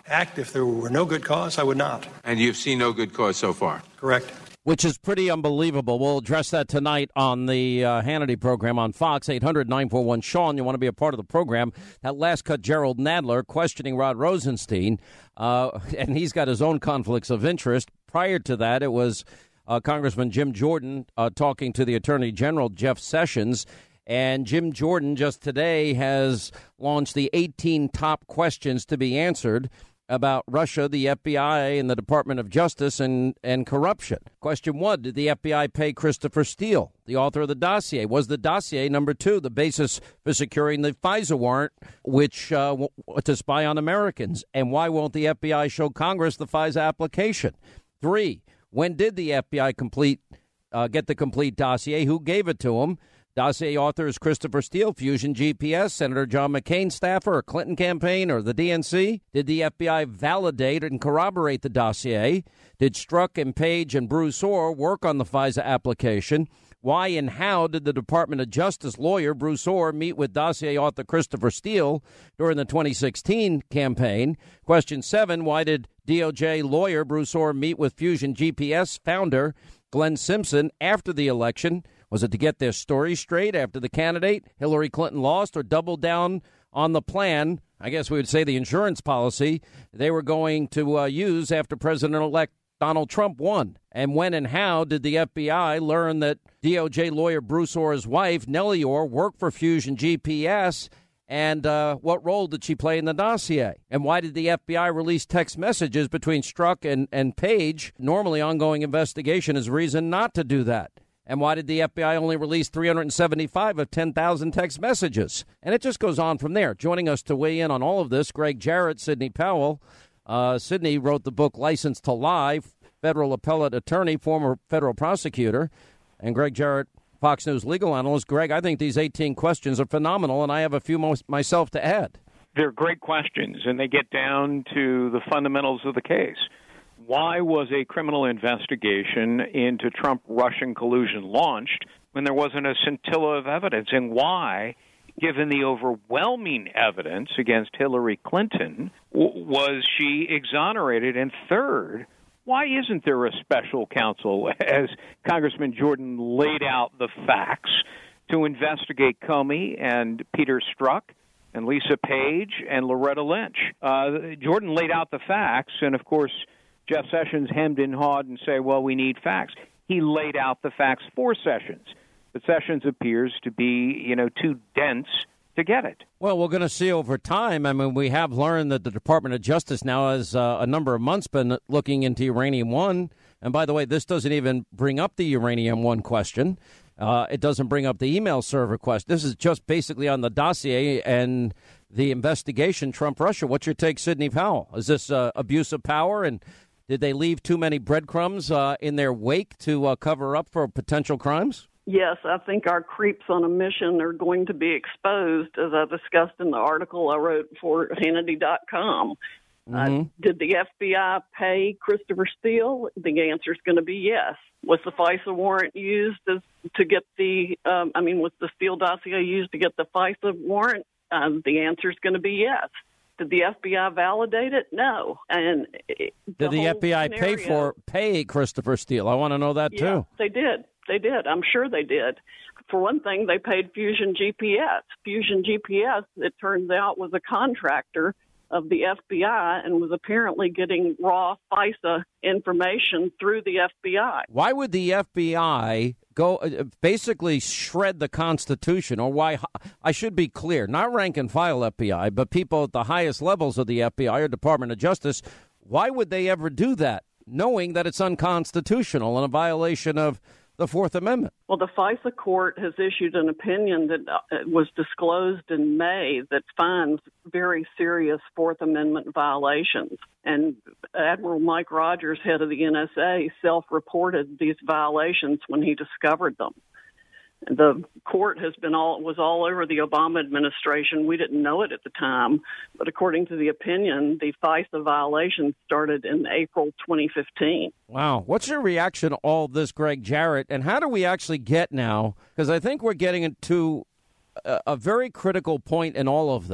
act if there were no good cause. I would not. And you've seen no good cause so far? Correct. Which is pretty unbelievable. We'll address that tonight on the uh, Hannity program on Fox. Eight hundred nine four one Sean. You want to be a part of the program. That last cut, Gerald Nadler questioning Rod Rosenstein, uh, and he's got his own conflicts of interest. Prior to that, it was uh, Congressman Jim Jordan uh, talking to the Attorney General, Jeff Sessions. And Jim Jordan just today has launched the eighteen top questions to be answered about Russia, the F B I, and the Department of Justice and, and corruption. Question one, did the F B I pay Christopher Steele, the author of the dossier? Was the dossier, number two, the basis for securing the FISA warrant, which uh, w- to spy on Americans? And why won't the F B I show Congress the FISA application? Three, when did the F B I complete uh, get the complete dossier? Who gave it to them? Dossier author is Christopher Steele, Fusion G P S, Senator John McCain staffer, or Clinton campaign, or the D N C? Did the F B I validate and corroborate the dossier? Did Strzok and Page and Bruce Orr work on the FISA application? Why and how did the Department of Justice lawyer Bruce Orr meet with dossier author Christopher Steele during the twenty sixteen campaign? Question seven, why did D O J lawyer Bruce Orr meet with Fusion G P S founder Glenn Simpson after the election? Was it to get their story straight after the candidate, Hillary Clinton, lost, or double down on the plan, I guess we would say the insurance policy, they were going to uh, use after President-elect Donald Trump won? And when and how did the F B I learn that D O J lawyer Bruce Orr's wife, Nellie Orr, worked for Fusion G P S? And uh, what role did she play in the dossier? And why did the F B I release text messages between Strzok and, and Page? Normally, ongoing investigation is reason not to do that. And why did the F B I only release three hundred seventy-five of ten thousand text messages? And it just goes on from there. Joining us to weigh in on all of this, Greg Jarrett, Sidney Powell. Uh, Sidney wrote the book License to Lie, federal appellate attorney, former federal prosecutor. And Greg Jarrett, Fox News legal analyst. Greg, I think these eighteen questions are phenomenal, and I have a few most myself to add. They're great questions, and they get down to the fundamentals of the case. Why was a criminal investigation into Trump-Russian collusion launched when there wasn't a scintilla of evidence? And why, given the overwhelming evidence against Hillary Clinton, w- was she exonerated? And third, why isn't there a special counsel, as Congressman Jordan laid out the facts, to investigate Comey and Peter Strzok and Lisa Page and Loretta Lynch? Uh, Jordan laid out the facts, and, of course, Jeff Sessions hemmed and hawed and say, well, we need facts. He laid out the facts for Sessions. But Sessions appears to be, you know, too dense to get it. Well, we're going to see over time. I mean, we have learned that the Department of Justice now has uh, a number of months been looking into Uranium One. And by the way, this doesn't even bring up the Uranium One question. Uh, it doesn't bring up the email server question. This is just basically on the dossier and the investigation, Trump-Russia. What's your take, Sidney Powell? Is this uh, abuse of power, and did they leave too many breadcrumbs uh, in their wake to uh, cover up for potential crimes? Yes, I think our creeps on a mission are going to be exposed, as I discussed in the article I wrote for Hannity dot com. Mm-hmm. Uh, did the F B I pay Christopher Steele? The answer is going to be yes. Was the FISA warrant used as, to get the, um, I mean, was the Steele dossier used to get the FISA warrant? Um, the answer is going to be yes. Did the F B I validate it? No. And it, did the, the F B I scenario, pay for pay Christopher Steele? I want to know that yeah, too. They did. They did. I'm sure they did. For one thing, they paid Fusion G P S. Fusion G P S, it turns out, was a contractor of the F B I and was apparently getting raw FISA information through the F B I. Why would the F B I go uh, basically shred the Constitution? Or why, I should be clear, not rank and file F B I, but people at the highest levels of the F B I or Department of Justice, why would they ever do that, knowing that it's unconstitutional and a violation of the Fourth Amendment? Well, the FISA court has issued an opinion that uh, was disclosed in May that finds very serious Fourth Amendment violations. And Admiral Mike Rogers, head of the N S A, self-reported these violations when he discovered them. The court has been all was all over the Obama administration. We didn't know it at the time, but according to the opinion, the FISA violation started in April twenty fifteen. Wow. What's your reaction to all this, Greg Jarrett, and how do we actually get now? Because I think we're getting into a, a very critical point in all of this.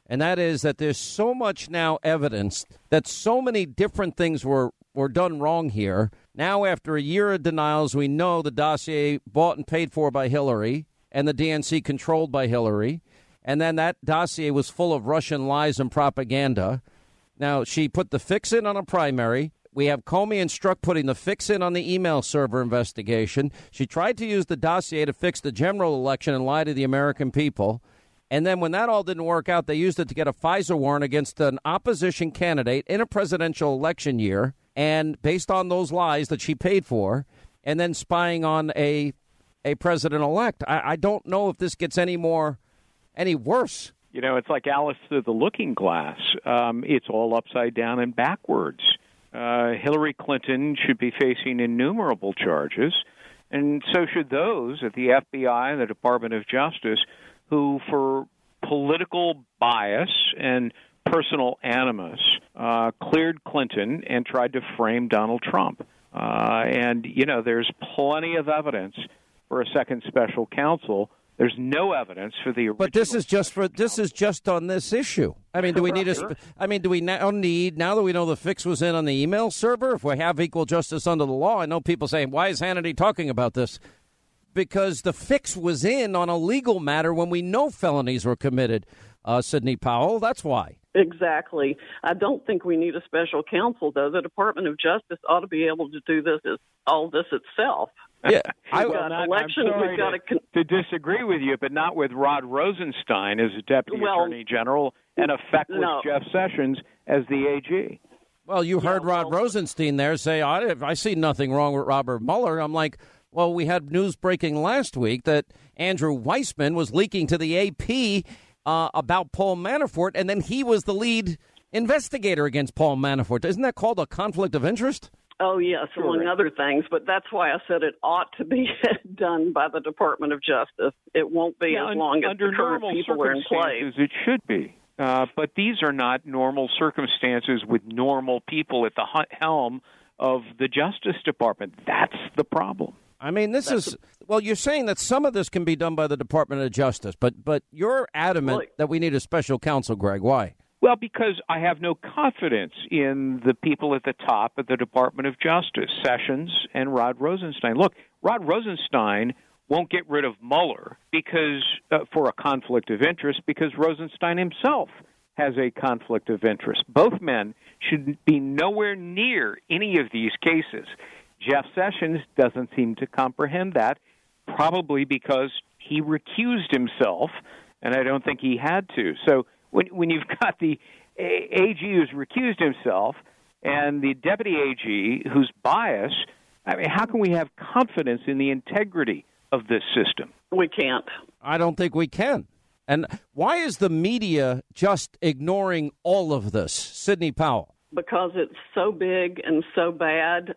And that is that there's so much now evidence that so many different things were, were done wrong here. Now, after a year of denials, we know the dossier bought and paid for by Hillary and the D N C controlled by Hillary. And then that dossier was full of Russian lies and propaganda. Now, she put the fix in on a primary. We have Comey and Strzok putting the fix in on the email server investigation. She tried to use the dossier to fix the general election and lie to the American people. And then when that all didn't work out, they used it to get a FISA warrant against an opposition candidate in a presidential election year. And based on those lies that she paid for, and then spying on a a president-elect, I, I don't know if this gets any more, any worse. You know, it's like Alice through the looking glass. Um, it's all upside down and backwards. Uh, Hillary Clinton should be facing innumerable charges, and so should those at the F B I and the Department of Justice who, for political bias and personal animus, uh, cleared Clinton and tried to frame Donald Trump. Uh, and, you know, there's plenty of evidence for a second special counsel. There's no evidence for the original. But this is just for this is just on this issue. I mean, do we need a? I mean, do we now need now that we know the fix was in on the email server? If we have equal justice under the law, I know people saying, "Why is Hannity talking about this?" Because the fix was in on a legal matter when we know felonies were committed. Uh, Sidney Powell, that's why. Exactly. I don't think we need a special counsel, though. The Department of Justice ought to be able to do this all this itself. Yeah, I will not. Elections, I'm sorry we've got to, con- to disagree with you, but not with Rod Rosenstein as Deputy well, Attorney General and a feckless no. Jeff Sessions as the A G. Well, you heard yeah, Rod well, Rosenstein there say, I, I see nothing wrong with Robert Mueller. I'm like, well, we had news breaking last week that Andrew Weissman was leaking to the A P uh, about Paul Manafort, and then he was the lead investigator against Paul Manafort. Isn't that called a conflict of interest? Oh, yes, sure. Among other things. But that's why I said it ought to be done by the Department of Justice. It won't be yeah, as long as under the current normal people are in place. It should be. Uh, but these are not normal circumstances with normal people at the helm of the Justice Department. That's the problem. I mean, this That's is, a, well, you're saying that some of this can be done by the Department of Justice, but but you're adamant well, that we need a special counsel, Greg. Why? Well, because I have no confidence in the people at the top of the Department of Justice, Sessions and Rod Rosenstein. Look, Rod Rosenstein won't get rid of Mueller because uh, for a conflict of interest because Rosenstein himself has a conflict of interest. Both men should be nowhere near any of these cases. Jeff Sessions doesn't seem to comprehend that, probably because he recused himself, and I don't think he had to. So when when you've got the A G who's recused himself and the deputy A G who's biased, I mean, how can we have confidence in the integrity of this system? We can't. I don't think we can. And why is the media just ignoring all of this? Sidney Powell. Because it's so big and so bad,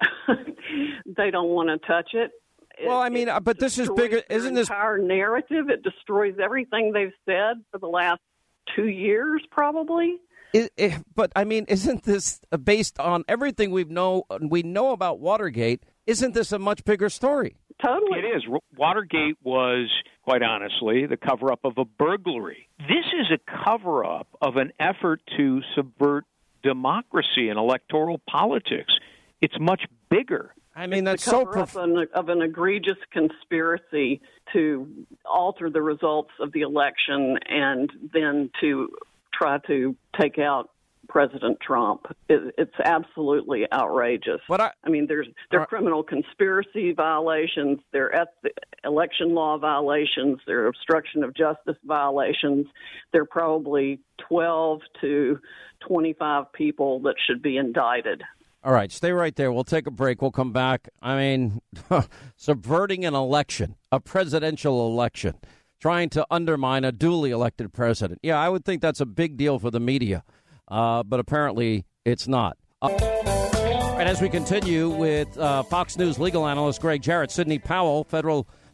they don't want to touch it. it well, I mean, but this is bigger, isn't this? Entire narrative. It destroys everything they've said for the last two years, probably. It, it, but I mean, isn't this based on everything we know? We know about Watergate. Isn't this a much bigger story? Totally, it is. Watergate was, quite honestly, the cover-up of a burglary. This is a cover-up of an effort to subvert democracy and electoral politics. It's much bigger. I mean, that's the so cover-up prof- of, of an egregious conspiracy to alter the results of the election and then to try to take out President Trump. It, it's absolutely outrageous. But I, I mean, there's there are uh, criminal conspiracy violations, there are election law violations, there are obstruction of justice violations. There are probably twelve to twenty-five people that should be indicted. All right, stay right there. We'll take a break. We'll come back. I mean, subverting an election, a presidential election, trying to undermine a duly elected president. Yeah, I would think that's a big deal for the media. Uh, but apparently it's not. Uh, and as we continue with uh, Fox News legal analyst Greg Jarrett, Sidney Powell, federal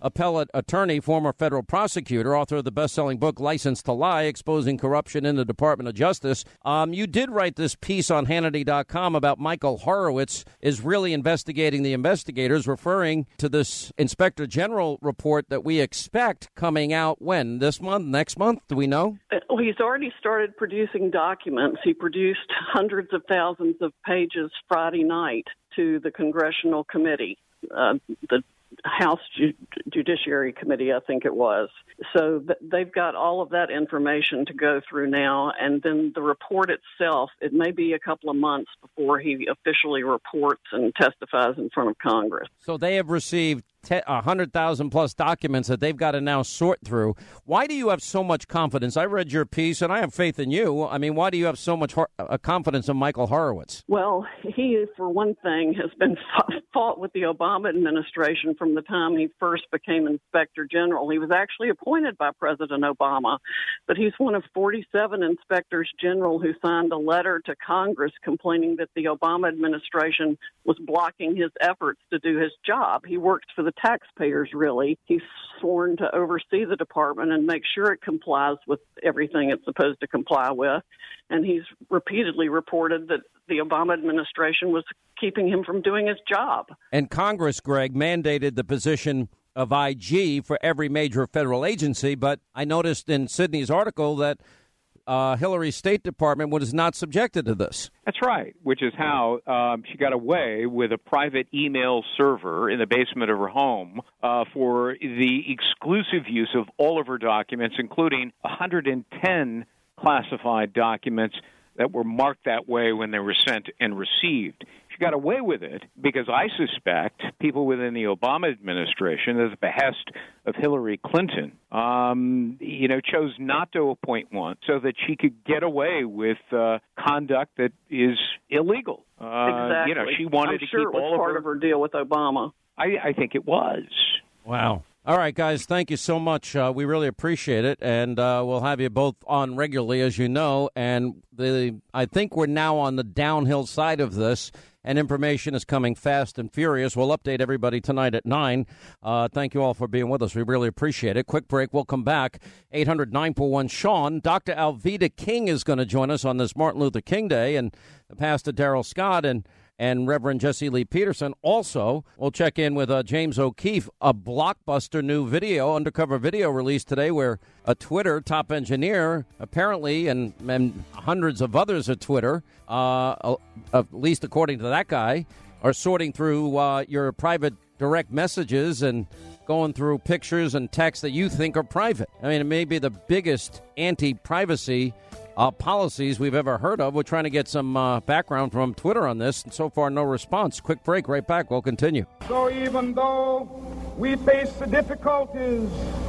appellate attorney, former federal prosecutor, author of the best-selling book License to Lie, Exposing Corruption in the Department of Justice. Um, you did write this piece on Hannity dot com about Michael Horowitz is really investigating the investigators, referring to this Inspector General report that we expect coming out when? This month? Next month? Do we know? Well, he's already started producing documents. He produced hundreds of thousands of pages Friday night to the Congressional Committee, uh, the House Ju- Judiciary Committee, I think it was. So th- they've got all of that information to go through now. And then the report itself, it may be a couple of months before he officially reports and testifies in front of Congress. So they have received one hundred thousand plus documents that they've got to now sort through. Why do you have so much confidence? I read your piece, and I have faith in you. I mean, why do you have so much hor- uh, confidence in Michael Horowitz? Well, he, for one thing, has been fought with the Obama administration from the time he first became Inspector General. He was actually appointed by President Obama, but he's one of forty-seven Inspectors General who signed a letter to Congress complaining that the Obama administration was blocking his efforts to do his job. He worked for the taxpayers, really. He's sworn to oversee the department and make sure it complies with everything it's supposed to comply with. And he's repeatedly reported that the Obama administration was keeping him from doing his job. And Congress, Greg, mandated the position of I G for every major federal agency. But I noticed in Sydney's article that Uh, Hillary's State Department was not subjected to this. That's right, which is how um, she got away with a private email server in the basement of her home uh, for the exclusive use of all of her documents, including one hundred ten classified documents that were marked that way when they were sent and received. She got away with it because I suspect people within the Obama administration, at the behest of Hillary Clinton, um, you know, chose not to appoint one so that she could get away with uh, conduct that is illegal. Uh, exactly. You know, she wanted I'm to sure keep it was all part of her. of her deal with Obama. I, I think it was. Wow. All right, guys, thank you so much. Uh, we really appreciate it, and uh, we'll have you both on regularly, as you know. And the I think we're now on the downhill side of this, and information is coming fast and furious. We'll update everybody tonight at nine. Uh, thank you all for being with us. We really appreciate it. Quick break. We'll come back. eight hundred nine four one Sean. Doctor Alveda King is going to join us on this Martin Luther King Day, and Pastor Darrell Scott and and Reverend Jesse Lee Peterson. Also, we'll check in with uh, James O'Keefe, a blockbuster new video, undercover video released today where a Twitter top engineer, apparently, and, and hundreds of others at Twitter, uh, at least according to that guy, are sorting through uh, your private direct messages and going through pictures and texts that you think are private. I mean, it may be the biggest anti-privacy Uh, policies we've ever heard of. We're trying to get some uh, background from Twitter on this, and so far no response. Quick break, right back. We'll continue. So even though we face the difficulties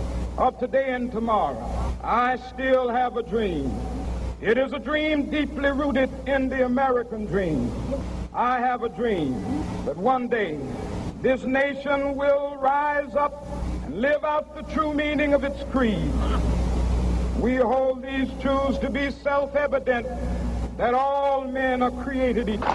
of today and tomorrow, I still have a dream. It is a dream deeply rooted in the American dream. I have a dream that one day this nation will rise up and live out the true meaning of its creed. We hold these truths to be self-evident, that all men are created equal.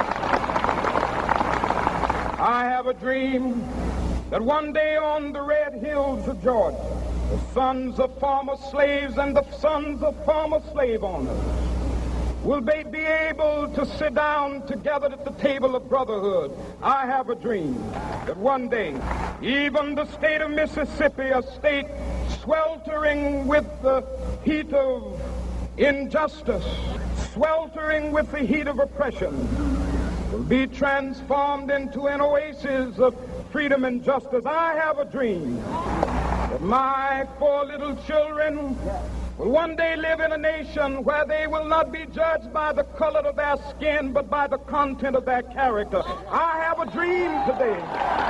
I have a dream that one day on the red hills of Georgia, the sons of former slaves and the sons of former slave owners will they be able to sit down together at the table of brotherhood. I have a dream that one day, even the state of Mississippi, a state sweltering with the heat of injustice, sweltering with the heat of oppression, will be transformed into an oasis of freedom and justice. I have a dream that my four little children will one day live in a nation where they will not be judged by the color of their skin, but by the content of their character. I have a dream today.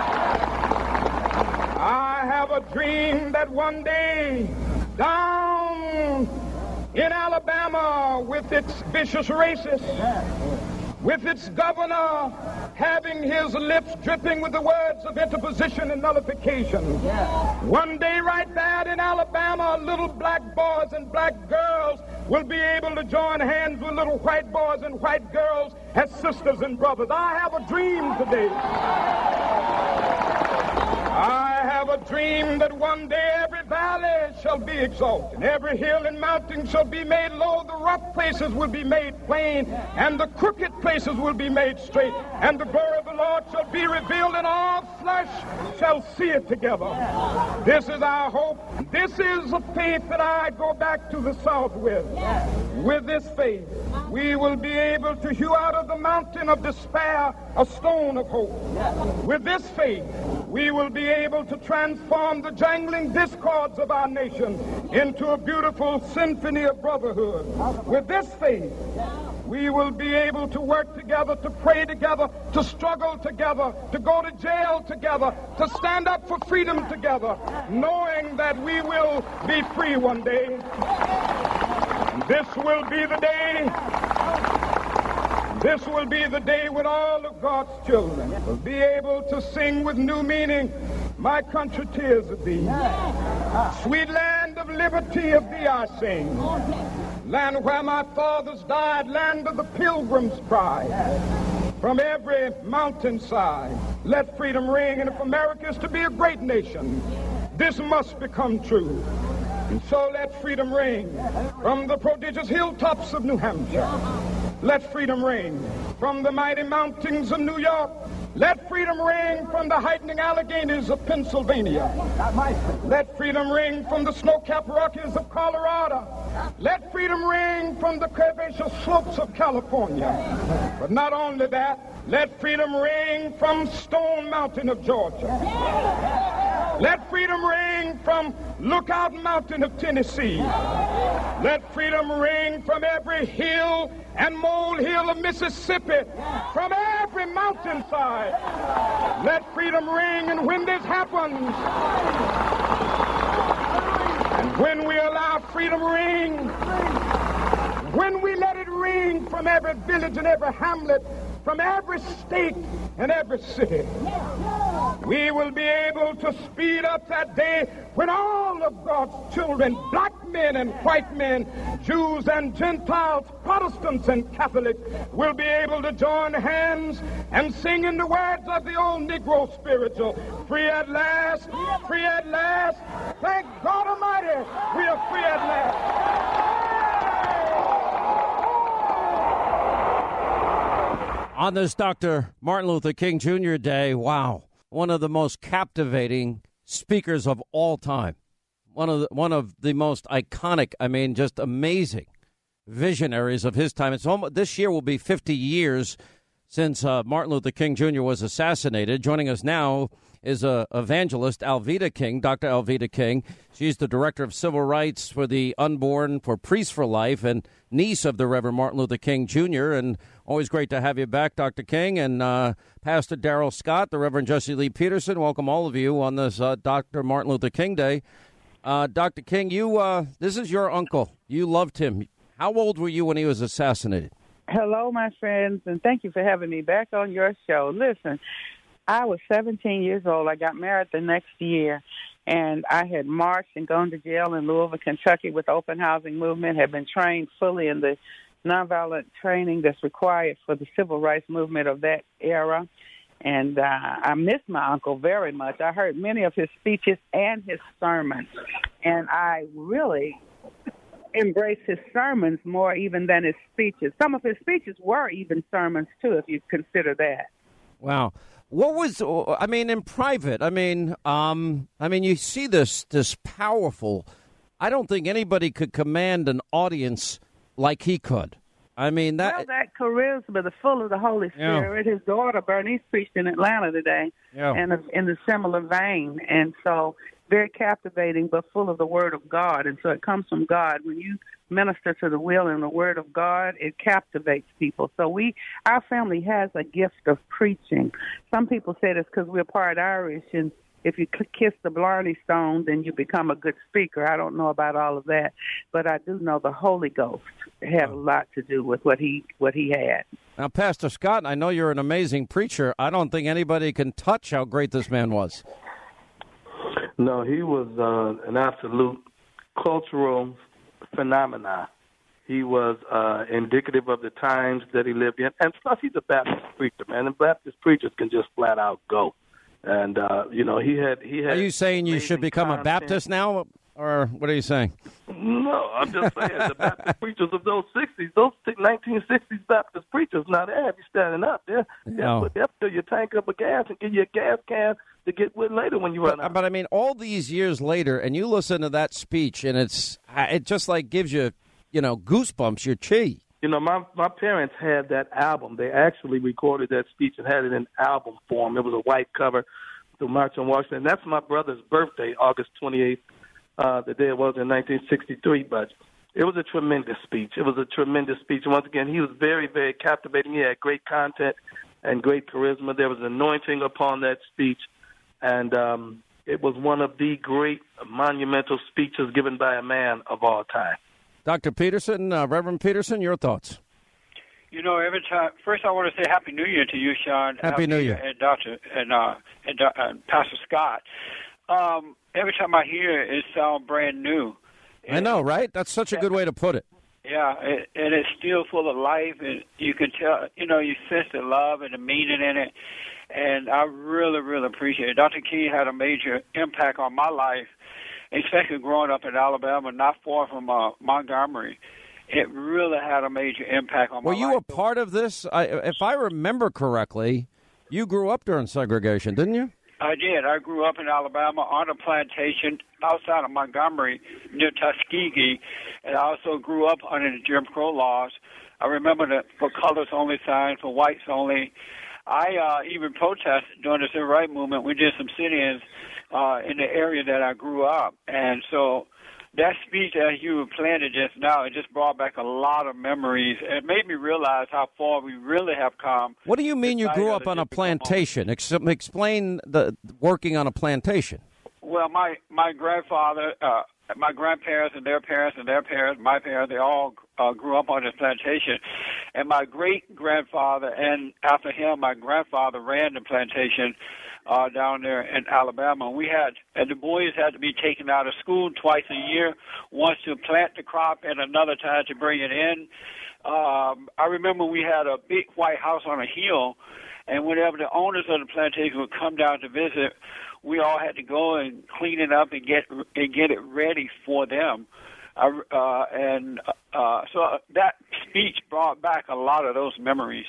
I have a dream that one day down in Alabama, with its vicious racists, with its governor having his lips dripping with the words of interposition and nullification. One day right there in Alabama, little black boys and black girls will be able to join hands with little white boys and white girls as sisters and brothers. I have a dream today. I have have a dream that one day every valley shall be exalted, every hill and mountain shall be made low, the rough places will be made plain, and the crooked places will be made straight, and the glory of the Lord shall be revealed, and all flesh shall see it together. This is our hope. This is the faith that I go back to the South with. With this faith, we will be able to hew out of the mountain of despair a stone of hope. With this faith, we will be able to transform the jangling discords of our nation into a beautiful symphony of brotherhood. With this faith, we will be able to work together, to pray together, to struggle together, to go to jail together, to stand up for freedom together, knowing that we will be free one day. This will be the day. This will be the day when all of God's children will be able to sing with new meaning, "My country, tears of thee. Sweet land of liberty, of thee I sing. Land where my fathers died, land of the pilgrim's pride. From every mountainside, let freedom ring. And if America is to be a great nation, this must become true. And so let freedom ring from the prodigious hilltops of New Hampshire. Let freedom ring from the mighty mountains of New York. Let freedom ring from the heightening Alleghenies of Pennsylvania. Let freedom ring from the snow-capped Rockies of Colorado. Let freedom ring from the curvaceous slopes of California. But not only that, let freedom ring from Stone Mountain of Georgia. Let freedom ring from Lookout Mountain of Tennessee. Let freedom ring from every hill and molehill of Mississippi, from every mountainside. Let freedom ring, and when this happens, and when we allow freedom ring, when we let it ring from every village and every hamlet, from every state and every city, we will be able to speed up that day when all of God's children, black men and white men, Jews and Gentiles, Protestants and Catholics, will be able to join hands and sing in the words of the old Negro spiritual, "Free at last, free at last, thank God Almighty, we are free at last." On this Doctor Martin Luther King Junior Day, wow, one of the most captivating speakers of all time. One of the, one of the most iconic, I mean, just amazing visionaries of his time. It's almost, this year will be fifty years since uh, Martin Luther King Junior was assassinated. Joining us now is uh, evangelist Alveda King, Doctor Alveda King. She's the director of civil rights for the unborn, for Priests for Life, and niece of the Reverend Martin Luther King Junior And always great to have you back, Doctor King. And uh, Pastor Darrell Scott, the Reverend Jesse Lee Peterson, welcome all of you on this uh, Doctor Martin Luther King Day. Uh, Doctor King, you uh, this is your uncle. You loved him. How old were you when he was assassinated? Hello, my friends, and thank you for having me back on your show. Listen, I was seventeen years old. I got married the next year, and I had marched and gone to jail in Louisville, Kentucky with the open housing movement, had been trained fully in the nonviolent training that's required for the civil rights movement of that era. And uh, I miss my uncle very much. I heard many of his speeches and his sermons, and I really embrace his sermons more even than his speeches. Some of his speeches were even sermons, too, if you consider that. Wow. What was, I mean, in private, I mean, um, I mean, you see this, this powerful, I don't think anybody could command an audience like he could. I mean, that. Well, that charisma, the full of the Holy Spirit. Yeah. His daughter, Bernice, preached in Atlanta today, yeah. and in a similar vein. And so very captivating, but full of the Word of God. And so it comes from God. When you minister to the will and the Word of God, it captivates people. So we, our family has a gift of preaching. Some people say it's because we're part Irish, and if you kiss the Blarney Stone, then you become a good speaker. I don't know about all of that, but I do know the Holy Ghost had a lot to do with what he what he had. Now, Pastor Scott, I know you're an amazing preacher. I don't think anybody can touch how great this man was. No, he was uh, an absolute cultural phenomenon. He was uh, indicative of the times that he lived in. And plus, he's a Baptist preacher, man. And Baptist preachers can just flat out go. And uh, you know, he had he had. Are you saying you should become content. a Baptist now, or what are you saying? No, I'm just saying the Baptist preachers of those sixties, those nineteen sixties Baptist preachers, now they have you standing up. They'll, no. they'll, they'll fill your tank up with gas and give you a gas can to get with later when you run but, out. But I mean, all these years later, and you listen to that speech, and it's it just like gives you, you know, goosebumps, your chi. You know, my my parents had that album. They actually recorded that speech and had it in album form. It was a white cover, the March on Washington. And that's my brother's birthday, August twenty-eighth, uh, the day it was in nineteen sixty-three. But it was a tremendous speech. It was a tremendous speech. Once again, he was very, very captivating. He had great content and great charisma. There was anointing upon that speech. And um, it was one of the great monumental speeches given by a man of all time. Doctor Peterson, uh, Reverend Peterson, your thoughts? You know, every time. First, I want to say Happy New Year to you, Sean. Happy New Year, and Doctor and uh, and, uh, and Pastor Scott. Um, every time I hear it, it sounds brand new. I know, right? That's such a good way to put it. Yeah, it, and it's still full of life, and you can tell. You know, you sense the love and the meaning in it, and I really, really appreciate it. Doctor King had a major impact on my life, especially growing up in Alabama, not far from uh, Montgomery. It really had a major impact on my life. Were you a part of this? I, if I remember correctly, you grew up during segregation, didn't you? I did. I grew up in Alabama on a plantation outside of Montgomery near Tuskegee, and I also grew up under the Jim Crow laws. I remember the for colors only sign, for whites only. I uh, even protested during the civil rights movement. We did some sit-ins uh, in the area that I grew up, and so that speech that you were planted just now, it just brought back a lot of memories. It made me realize how far we really have come. What do you mean you grew up on a plantation? Ex- explain the working on a plantation. Well, my, my grandfather, uh, my grandparents and their parents and their parents, my parents, they all uh, grew up on this plantation. And my great-grandfather and after him, my grandfather ran the plantation Uh, down there in Alabama. We had, and the boys had to be taken out of school twice a year, once to plant the crop and another time to bring it in. Um, I remember we had a big white house on a hill, and whenever the owners of the plantation would come down to visit, we all had to go and clean it up and get and get it ready for them. Uh, uh, and uh, so that speech brought back a lot of those memories.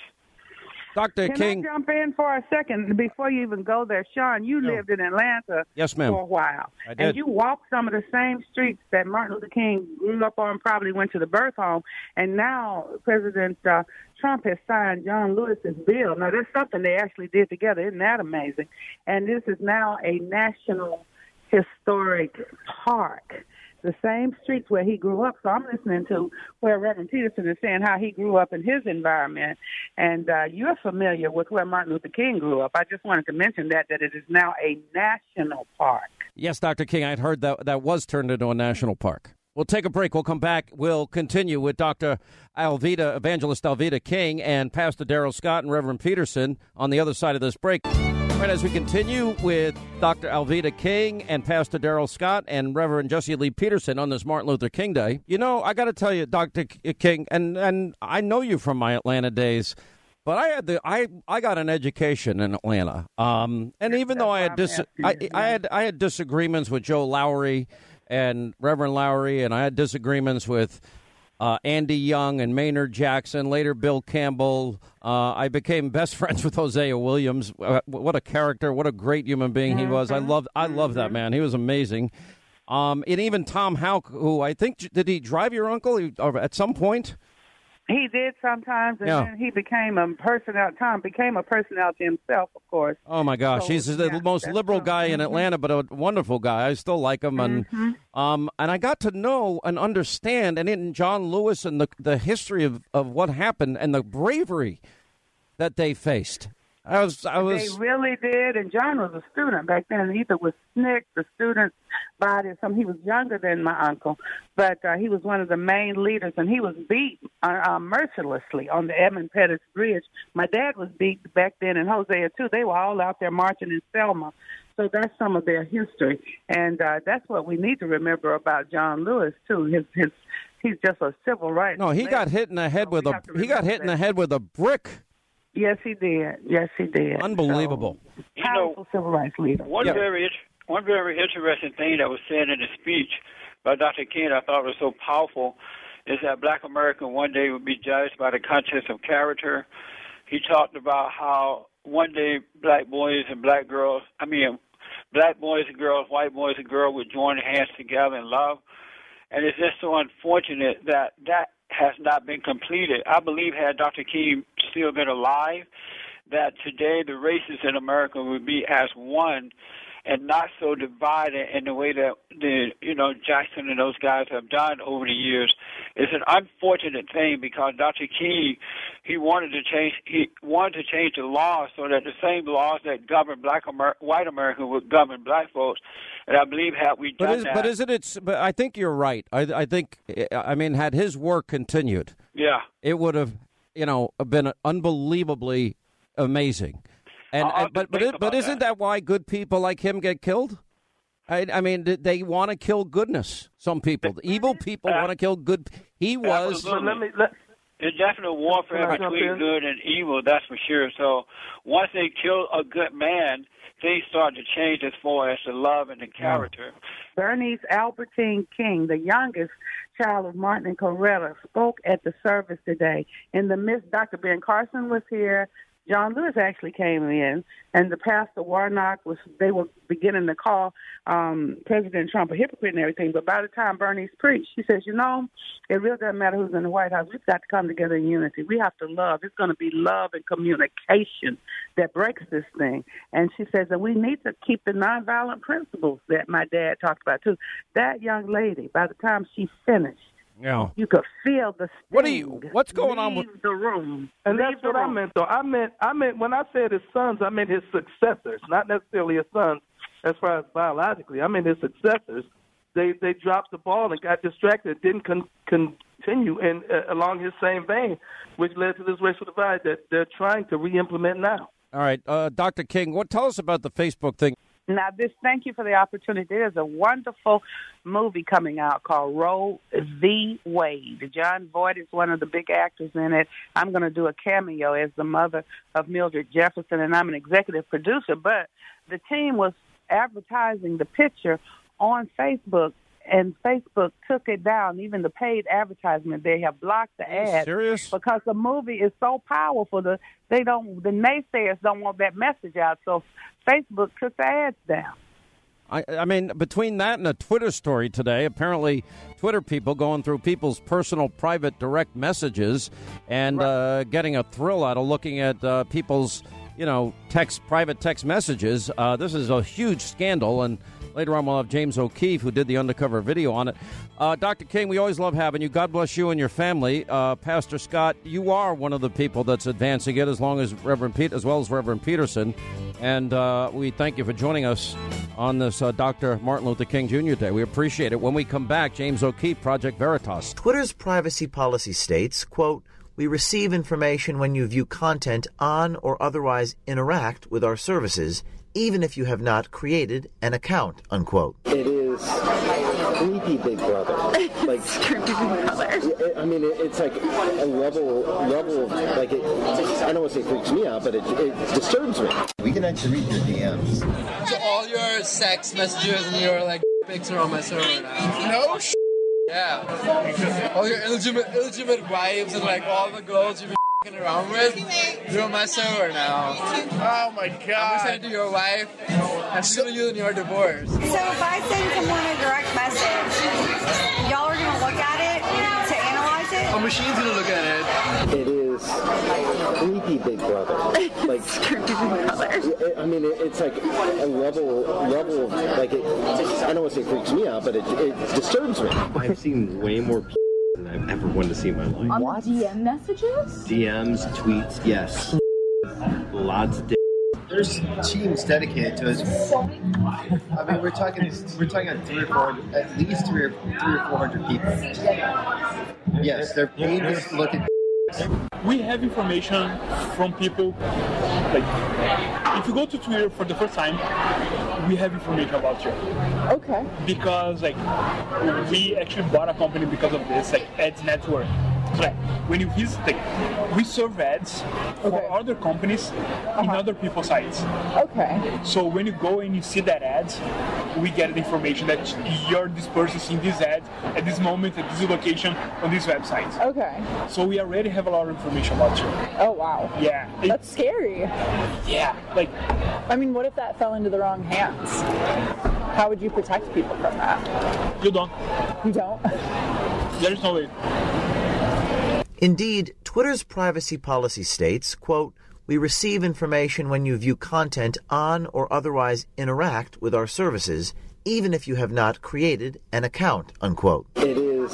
Doctor Can King. I jump in for a second before you even go there? Sean, you no. lived in Atlanta yes, ma'am. for a while. I did. And you walked some of the same streets that Martin Luther King grew up on, probably went to the birth home. And now President uh, Trump has signed John Lewis's bill. Now, that's something they actually did together. Isn't that amazing? And this is now a national historic park. The same streets where he grew up. So I'm listening to where Reverend Peterson is saying how he grew up in his environment. And uh, you're familiar with where Martin Luther King grew up. I just wanted to mention that, that it is now a national park. Yes, Doctor King, I'd heard that that was turned into a national park. We'll take a break. We'll come back. We'll continue with Doctor Alveda, Evangelist Alveda King, and Pastor Darrell Scott and Reverend Peterson on the other side of this break. Right, as we continue with Doctor Alveda King and Pastor Darrell Scott and Reverend Jesse Lee Peterson on this Martin Luther King Day. You know, I got to tell you, Doctor King, and, and I know you from my Atlanta days, but I had the I, I got an education in Atlanta. Um, and even though I had dis- I, I had I had disagreements with Joe Lowry and Reverend Lowry, and I had disagreements with Uh, Andy Young and Maynard Jackson, later Bill Campbell. Uh, I became best friends with Hosea Williams. Uh, what a character! What a great human being he was. I loved, I loved that man. He was amazing. Um, and even Tom Houck, who I think did he drive your uncle at some point? He did sometimes, and yeah. then he became a personality. Tom became a personality himself, of course. Oh my gosh, so, he's the yeah, most liberal so, guy in mm-hmm. Atlanta, but a wonderful guy. I still like him, and mm-hmm. um, and I got to know and understand, and in John Lewis and the the history of, of what happened and the bravery that they faced. I was, I was. They really did, and John was a student back then. Either was S N C C, the student body, or something. He was younger than my uncle, but uh, he was one of the main leaders, and he was beat uh, uh, mercilessly on the Edmund Pettus Bridge. My dad was beat back then, and Hosea too. They were all out there marching in Selma. So that's some of their history, and uh, that's what we need to remember about John Lewis too. His his he's just a civil rights. No, he man. got hit in the head so with a he got hit that. in the head with a brick. Yes, he did. Yes, he did. Unbelievable. So, powerful civil rights leader. One Yeah. very one very interesting thing that was said in the speech by Doctor King I thought was so powerful is that Black America one day would be judged by the contents of character. He talked about how one day black boys and black girls, I mean, black boys and girls, white boys and girls would join hands together in love. And it's just so unfortunate that that has not been completed. I believe had Doctor King still been alive, that today the races in America would be as one and not so divided in the way that the you know Jackson and those guys have done over the years. It's an unfortunate thing because Doctor King, he wanted to change he wanted to change the laws so that the same laws that govern black Amer- white America would govern black folks. And I believe had we done but is, that, but isn't it? But I think you're right. I, I think I mean had his work continued, yeah, it would have you know been unbelievably amazing. And, and but but it, but isn't that. that why good people like him get killed? I, I mean, they want to kill goodness. Some people, the evil people, want to kill good. He was. Absolutely. Let me, let, There's definite warfare between good and evil. That's for sure. So once they kill a good man, things start to change as far as the love and the character. Bernice Albertine King, the youngest child of Martin and Coretta, spoke at the service today. In the midst, Doctor Ben Carson was here. John Lewis actually came in, and the pastor Warnock was, they were beginning to call um, President Trump a hypocrite and everything. But by the time Bernice preached, she says, you know, it really doesn't matter who's in the White House. We've got to come together in unity. We have to love. It's going to be love and communication that breaks this thing. And she says that we need to keep the nonviolent principles that my dad talked about, too. That young lady, by the time she finished, yeah. you could feel the sting. What are you? What's going on with the room? And Leave that's what I meant, though. I meant, I meant when I said his sons, I meant his successors, not necessarily his sons as far as biologically. I meant his successors. They they dropped the ball and got distracted, didn't con- continue in uh, along his same vein, which led to this racial divide that they're trying to re-implement now. All right, uh, Doctor King, what tell us about the Facebook thing? Now, this. Thank you for the opportunity. There's a wonderful movie coming out called Roe v. Wade. John Voight is one of the big actors in it. I'm going to do a cameo as the mother of Mildred Jefferson, and I'm an executive producer. But the team was advertising the picture on Facebook, and Facebook took it down. Even the paid advertisement, they have blocked the ad. Serious? Because the movie is so powerful. The they don't. The naysayers don't want that message out. So Facebook took the ads down. I, I mean, between that and a Twitter story today, apparently Twitter people going through people's personal, private, direct messages and right. uh, getting a thrill out of looking at uh, people's, you know, text, private text messages. Uh, this is a huge scandal, and later on we'll have James O'Keefe, who did the undercover video on it. Uh, Doctor King, we always love having you. God bless you and your family. Uh, Pastor Scott, you are one of the people that's advancing it, as long as Reverend Pete, as well as Reverend Peterson. And uh, we thank you for joining us on this uh, Doctor Martin Luther King Junior Day. We appreciate it. When we come back, James O'Keefe, Project Veritas. Twitter's privacy policy states, quote, "We receive information when you view content on or otherwise interact with our services, even if you have not created an account," unquote. It is creepy Big Brother. Like creepy Big Brother. I mean, it's like a level, level of, like, it, I don't want to say it freaks me out, but it, it disturbs me. We can actually read your D Ms. So all your sex messages and your, like, pics are on my server now. No sh**. Yeah. All your illegitimate, illegitimate wives and, like, all the girls you've been f***ing around with, you're on my server now. Oh, my God. I'm going to send it to your wife, and she's going to use it in your divorce. So if I send someone a direct message, y'all are going to look at it to analyze it? A machine's going to look at it. It is creepy Big Brother. Like creepy Big Brother. I mean, it's like a level, level of, like, it, I don't want to say it freaks me out, but it, it disturbs me. I've seen way more p- than I've ever wanted to see in my life. On what? D M messages? D Ms, tweets, yes. Lots of d- There's teams dedicated to it. I mean, we're talking we're talking about three or four, at least three or three or four hundred people. Yes, they're paid to look at. We have information from people. Like, if you go to Twitter for the first time, we have information about you. Okay. Because like we actually bought a company because of this, like Ads Network. So like, when you visit, like, we serve ads for Okay. other companies in other people's sites. Okay. So when you go and you see that ad, we get the information that you're this person seeing this ad at this moment, at this location, on this website. Okay. So we already have a lot of information about you. Oh, wow. Yeah. That's scary. Yeah. Like, I mean, what if that fell into the wrong hands? How would you protect people from that? You don't. You don't? There's no way. Indeed, Twitter's privacy policy states, quote, "We receive information when you view content on or otherwise interact with our services, even if you have not created an account," unquote. It is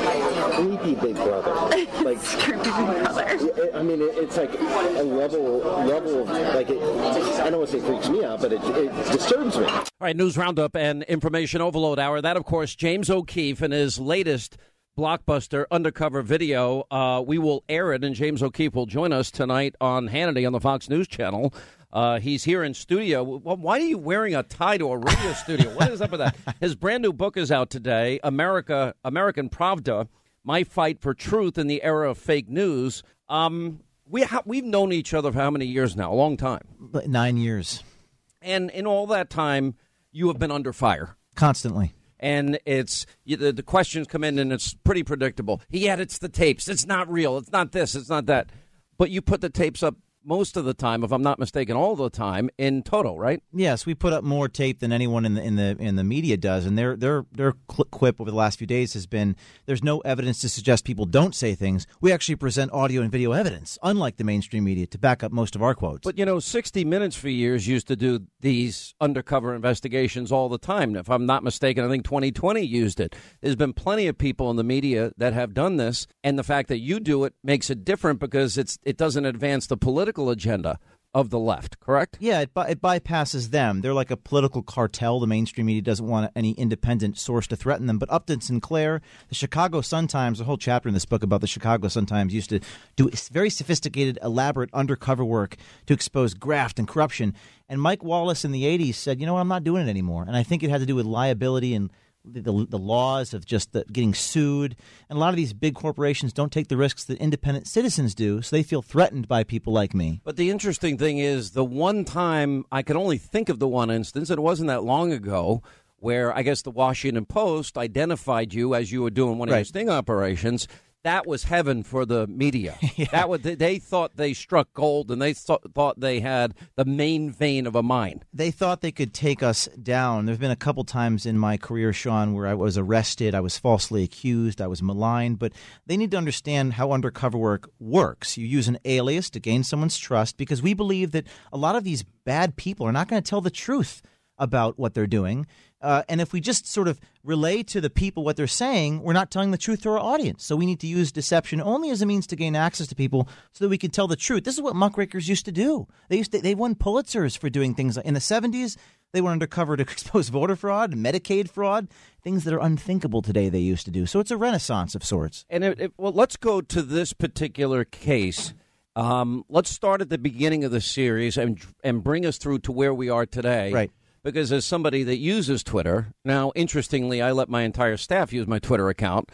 creepy Big Brother. Like creepy Big Brother. I mean, it, it's like a level, level of like it. I don't want to say freaks me out, but it, it disturbs me. All right, news roundup and information overload hour. That, of course, James O'Keefe and his latest blockbuster undercover video. Uh, we will air it, and James O'Keefe will join us tonight on Hannity on the Fox News Channel. Uh, he's here in studio. Well, why are you wearing a tie to a radio studio? What is up with that? His brand new book is out today, America, American Pravda, My Fight for Truth in the Era of Fake News. Um, we ha- we've known each other for how many years now? A long time. Nine years. And in all that time, you have been under fire. Constantly. And it's the, the questions come in, and it's pretty predictable. He edits the tapes. It's not real. It's not this. It's not that. But you put the tapes up most of the time, if I'm not mistaken, all the time in total, right? Yes, we put up more tape than anyone in the in the in the media does, and their their their quip over the last few days has been: there's no evidence to suggest people don't say things. We actually present audio and video evidence, unlike the mainstream media, to back up most of our quotes. But you know, sixty minutes for years used to do these undercover investigations all the time. If I'm not mistaken, I think twenty twenty used it. There's been plenty of people in the media that have done this, and the fact that you do it makes it different because it's it doesn't advance the political agenda of the left, correct? Yeah, it, by, it bypasses them. They're like a political cartel. The mainstream media doesn't want any independent source to threaten them. But Upton Sinclair, the Chicago Sun-Times, a whole chapter in this book about the Chicago Sun-Times used to do very sophisticated, elaborate undercover work to expose graft and corruption. And Mike Wallace in the eighties said, you know what, I'm not doing it anymore. And I think it had to do with liability and The, the, the laws of just the, getting sued. And a lot of these big corporations don't take the risks that independent citizens do, so they feel threatened by people like me. But the interesting thing is the one time, I can only think of the one instance, it wasn't that long ago, where I guess the Washington Post identified you as you were doing one of Right. your sting operations. That was heaven for the media. yeah. That would, they thought they struck gold, and they th- thought they had the main vein of a mine. They thought they could take us down. There's been a couple times in my career, Sean, where I was arrested, I was falsely accused, I was maligned. But they need to understand how undercover work works. You use an alias to gain someone's trust because we believe that a lot of these bad people are not going to tell the truth about what they're doing. Uh, and if we just sort of relay to the people what they're saying, we're not telling the truth to our audience. So we need to use deception only as a means to gain access to people so that we can tell the truth. This is what muckrakers used to do. They used to, they won Pulitzers for doing things like in the seventies. They went undercover to expose voter fraud, Medicaid fraud, things that are unthinkable today they used to do. So it's a renaissance of sorts. And it, it, well, let's go to this particular case. Um, let's start at the beginning of the series and and bring us through to where we are today. Right. Because as somebody that uses Twitter, now, interestingly, I let my entire staff use my Twitter account,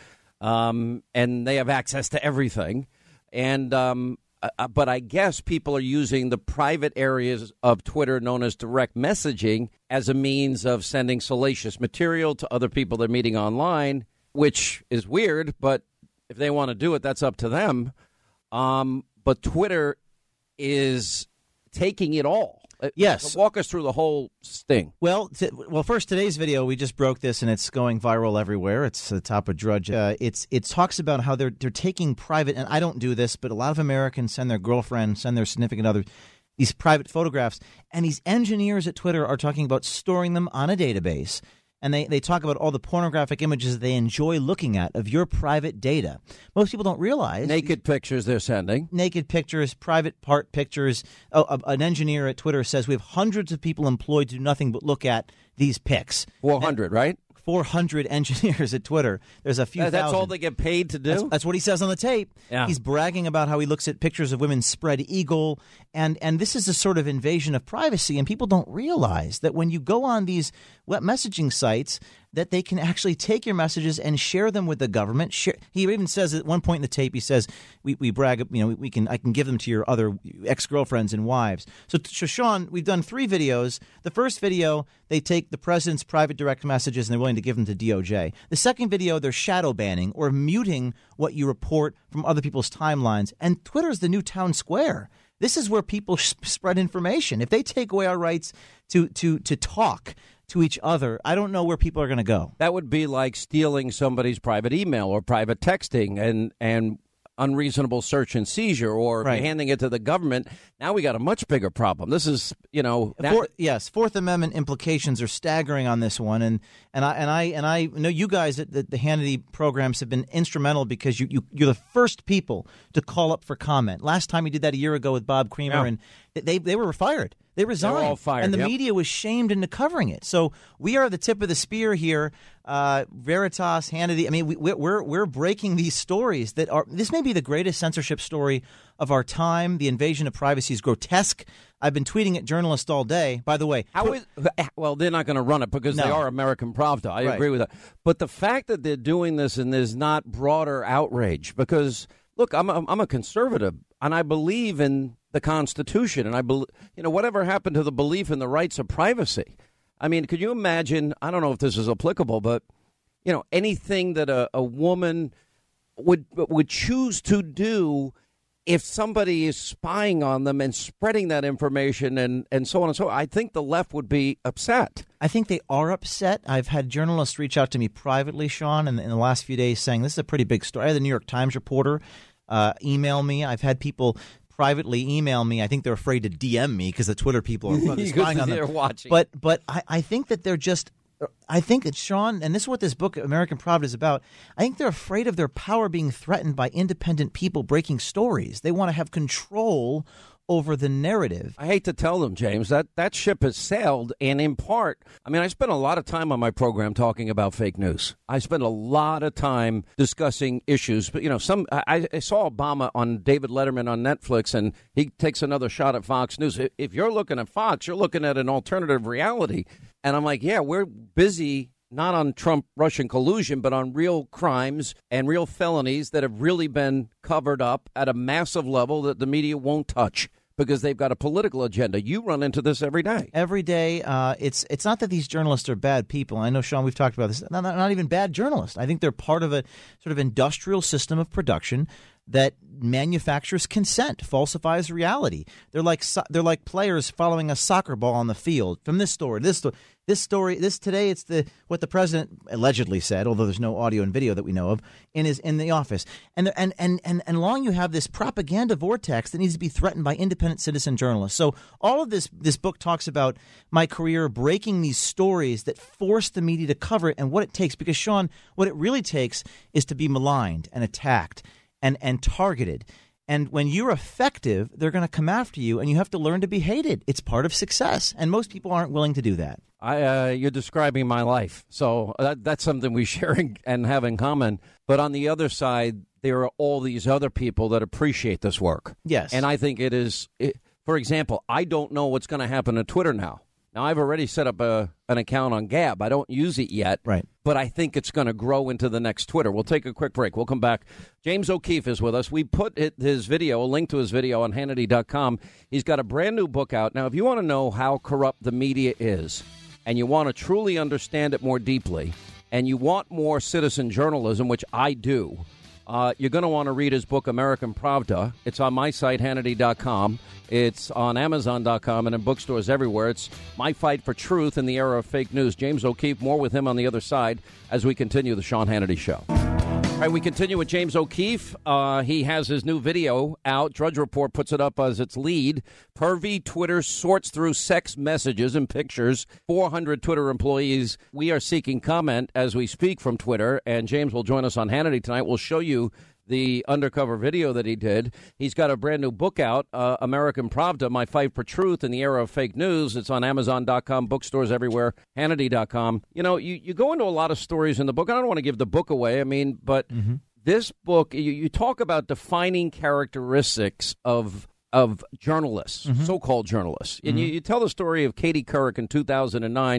um, and they have access to everything. And um, uh, but I guess people are using the private areas of Twitter known as direct messaging as a means of sending salacious material to other people they're meeting online, which is weird, but if they want to do it, that's up to them. Um, but Twitter is taking it all. Yes. Walk us through the whole sting. Well, t- well, first, today's video, we just broke this, and it's going viral everywhere. It's the top of Drudge. Uh, it's it talks about how they're they're taking private, and I don't do this, but a lot of Americans send their girlfriend, send their significant other, these private photographs, and these engineers at Twitter are talking about storing them on a database. And they, they talk about all the pornographic images they enjoy looking at of your private data. Most people don't realize. Naked pictures they're sending. Naked pictures, private part pictures. Oh, an engineer at Twitter says we have hundreds of people employed to do nothing but look at these pics. four hundred, and, right? four hundred engineers at Twitter. There's a few uh, That's thousand. all they get paid to do? That's, that's what he says on the tape. Yeah. He's bragging about how he looks at pictures of women spread eagle. And, and this is a sort of invasion of privacy. And people don't realize that when you go on these web messaging sites, that they can actually take your messages and share them with the government. Share, he even says at one point in the tape, he says, we, we brag, you know, we, we can, I can give them to your other ex-girlfriends and wives. So, so, Sean, we've done three videos. The first video, they take the president's private direct messages and they're willing to give them to D O J. The second video, they're shadow banning or muting what you report from other people's timelines. And Twitter is the new town square. This is where people sh- spread information. If they take away our rights to to to talk to each other, I don't know where people are going to go. That would be like stealing somebody's private email or private texting and and unreasonable search and seizure, or Right. handing it to the government. Now we got a much bigger problem. This is, you know, now- For, yes, Fourth Amendment implications are staggering on this one, and and I and I and I know you guys at the, the Hannity programs have been instrumental because you, you you're the first people to call up for comment. Last time we did that a year ago with Bob Creamer, Yeah. and they they were fired. They resigned. all fired, and the yep. media was shamed into covering it. So we are the tip of the spear here. Uh, Veritas, Hannity. I mean, we, we're we're breaking these stories that are. This may be the greatest censorship story of our time. The invasion of privacy is grotesque. I've been tweeting at journalists all day. By the way, How is, well, they're not going to run it because they No. are American Pravda. I Right. agree with that. But the fact that they're doing this and there's not broader outrage, because look, I'm a, I'm a conservative and I believe in the Constitution, and I believe, you know, whatever happened to the belief in the rights of privacy? I mean, could you imagine? I don't know if this is applicable, but you know, anything that a, a woman would would choose to do if somebody is spying on them and spreading that information and, and so on and so on, I think the left would be upset. I think they are upset. I've had journalists reach out to me privately, Sean, in, in the last few days saying this is a pretty big story. I had the New York Times reporter uh, email me. I've had people privately email me. I think they're afraid to D M me because the Twitter people are probably spying on they're them. watching. But but I, I think that they're just I think that, Sean, and this is what this book, American Pravda, is about, I think they're afraid of their power being threatened by independent people breaking stories. They want to have control over the narrative. I hate to tell them, James, that that ship has sailed, and in part, I mean, I spent a lot of time on my program talking about fake news. I spent a lot of time discussing issues, but, you know, some I, I saw Obama on David Letterman on Netflix, and he takes another shot at Fox News. If you're looking at Fox, you're looking at an alternative reality. And I'm like, yeah, we're busy not on Trump-Russian collusion, but on real crimes and real felonies that have really been covered up at a massive level that the media won't touch because they've got a political agenda. You run into this every day. Every day. Uh, it's it's not that these journalists are bad people. I know, Sean, we've talked about this. Not, not, not even bad journalists. I think they're part of a sort of industrial system of production that manufactures consent, falsifies reality. They're like so, they're like players following a soccer ball on the field. From this story, this story, this story, this today, it's the what the president allegedly said, although there's no audio and video that we know of, in his in the office. And and and and and long you have this propaganda vortex that needs to be threatened by independent citizen journalists. So all of this this book talks about my career breaking these stories that force the media to cover it and what it takes. Because, Sean, what it really takes is to be maligned and attacked and and targeted. And when you're effective, they're going to come after you, and you have to learn to be hated. It's part of success, and most people aren't willing to do that. I, uh, you're describing my life, so that, that's something we share and have in common. But on the other side, there are all these other people that appreciate this work. Yes. And I think it is, it, for example, I don't know what's going to happen to Twitter now. Now, I've already set up a, an account on Gab. I don't use it yet. Right. But I think it's going to grow into the next Twitter. We'll take a quick break. We'll come back. James O'Keefe is with us. We put it, his video, a link to his video on Hannity dot com. He's got a brand new book out. Now, if you want to know how corrupt the media is, and you want to truly understand it more deeply, and you want more citizen journalism, which I do, uh, you're going to want to read his book, American Pravda. It's on my site, Hannity dot com. It's on Amazon dot com and in bookstores everywhere. It's My Fight for Truth in the Era of Fake News. James O'Keefe, more with him on the other side as we continue the Sean Hannity Show. All right, we continue with James O'Keefe. Uh, he has his new video out. Drudge Report puts it up as its lead. Pervy Twitter sorts through sex messages and pictures. four hundred Twitter employees. We are seeking comment as we speak from Twitter, and James will join us on Hannity tonight. We'll show you the undercover video that he did. He's got a brand new book out, uh, American Pravda, My Fight for Truth in the Era of Fake News. It's on Amazon dot com, bookstores everywhere, Hannity dot com. You know, you, you go into a lot of stories in the book. I don't want to give the book away, I mean, but mm-hmm. this book, you, you talk about defining characteristics of of journalists, mm-hmm. so-called journalists. Mm-hmm. And you, you tell the story of Katie Couric in two thousand nine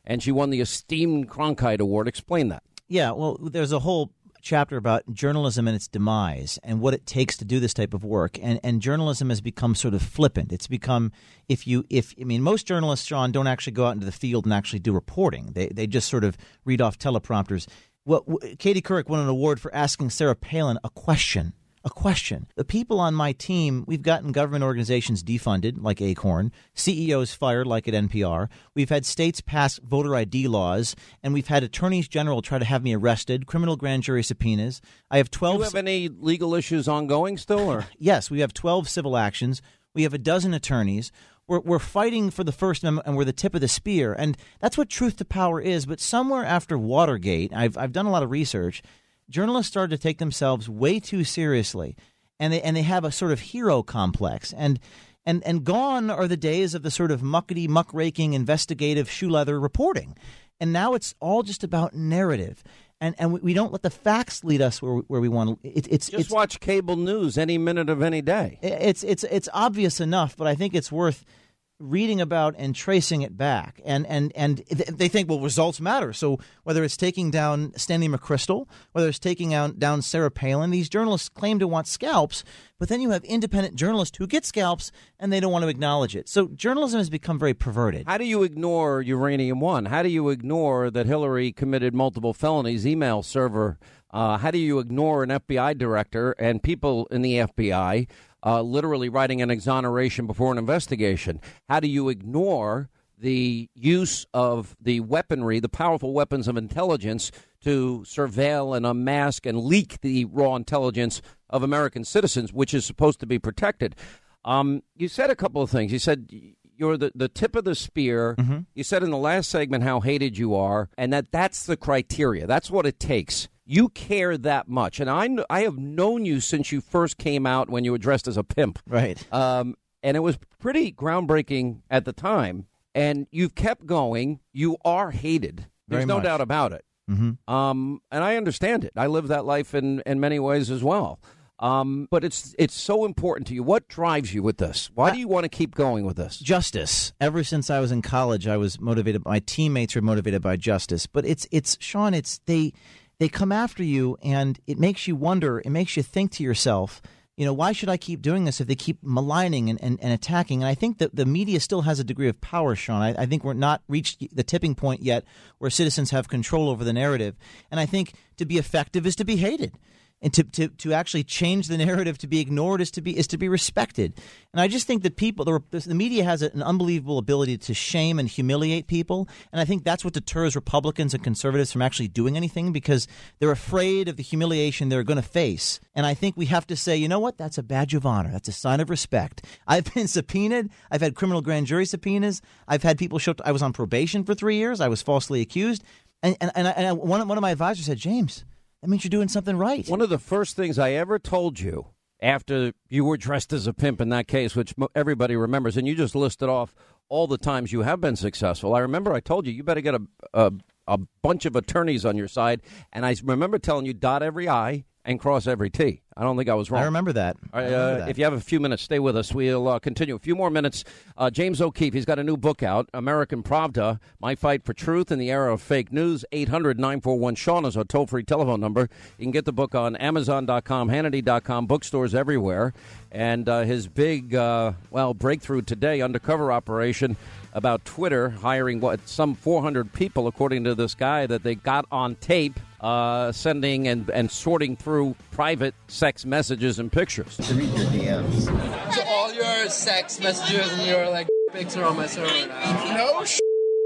and she won the esteemed Cronkite Award. Explain that. Yeah, well, there's a whole chapter about journalism and its demise and what it takes to do this type of work. And and journalism has become sort of flippant. It's become, if you, if I mean, most journalists, Sean, don't actually go out into the field and actually do reporting. They they just sort of read off teleprompters. Well, Katie Couric won an award for asking Sarah Palin a question. A question. The people on my team, we've gotten government organizations defunded, like Acorn, C E Os fired, like at N P R. We've had states pass voter I D laws, and we've had attorneys general try to have me arrested, criminal grand jury subpoenas. I have twelve. Do you have any legal issues ongoing still? Or yes, we have twelve civil actions. We have a dozen attorneys. We're, we're fighting for the First Amendment, and we're the tip of the spear. And that's what truth to power is. But somewhere after Watergate, I've I've done a lot of research. Journalists started to take themselves way too seriously, and they and they have a sort of hero complex. And and and gone are the days of the sort of muckety, muckraking, investigative shoe leather reporting. And now it's all just about narrative. And and we, we don't let the facts lead us where where we want to. It, it's just it's, watch cable news any minute of any day. It's it's it's obvious enough, but I think it's worth reading about and tracing it back. And and and they think, well, results matter. So whether it's taking down Stanley McChrystal, whether it's taking out, down Sarah Palin, these journalists claim to want scalps, but then you have independent journalists who get scalps and they don't want to acknowledge it. So journalism has become very perverted. How do you ignore Uranium One? How do you ignore that Hillary committed multiple felonies, email server? Uh, how do you ignore an F B I director and people in the F B I Uh, literally writing an exoneration before an investigation? How do you ignore the use of the weaponry, the powerful weapons of intelligence to surveil and unmask and leak the raw intelligence of American citizens, which is supposed to be protected? Um, you said a couple of things. You said you're the, the tip of the spear. Mm-hmm. You said in the last segment how hated you are, and that that's the criteria. That's what it takes. You care that much, and I, I have known you since you first came out when you were dressed as a pimp. Right. Um, and it was pretty groundbreaking at the time, and you've kept going. You are hated. There's Very no much. doubt about it. Mm-hmm. Um, and I understand it. I live that life in, in many ways as well. Um, but it's it's so important to you. What drives you with this? Why do you want to keep going with this? Justice. Ever since I was in college, I was motivated. My teammates are motivated by justice. But it's it's Sean. It's they. They come after you, and it makes you wonder, it makes you think to yourself, you know, why should I keep doing this if they keep maligning and, and, and attacking? And I think that the media still has a degree of power, Sean. I, I think we're not reached the tipping point yet where citizens have control over the narrative. And I think to be effective is to be hated. And to, to, to actually change the narrative, to be ignored, is to be is to be respected. And I just think that people, the, the media has an unbelievable ability to shame and humiliate people. And I think that's what deters Republicans and conservatives from actually doing anything, because they're afraid of the humiliation they're going to face. And I think we have to say, you know what? That's a badge of honor. That's a sign of respect. I've been subpoenaed. I've had criminal grand jury subpoenas. I've had people show up. I was on probation for three years. I was falsely accused. And and, and, I, and I, one, one of my advisors said, James, that means you're doing something right. One of the first things I ever told you after you were dressed as a pimp in that case, which everybody remembers, and you just listed off all the times you have been successful. I remember I told you, you better get a, a, a bunch of attorneys on your side. And I remember telling you, dot every I and cross every T. I don't think I was wrong. I remember that. All right, I remember uh, that. If you have a few minutes, stay with us. We'll uh, continue. A few more minutes. Uh, James O'Keefe, he's got a new book out, American Pravda, My Fight for Truth in the Era of Fake News. eight hundred nine four one Sean is our toll-free telephone number. You can get the book on Amazon dot com, Hannity dot com, bookstores everywhere. And uh, his big, uh, well, breakthrough today, undercover operation about Twitter hiring, what, some four hundred people, according to this guy, that they got on tape. Uh, sending and, and sorting through private sex messages and pictures. To read your D Ms. So all your sex messages and your like pics are on my server now. No sh**.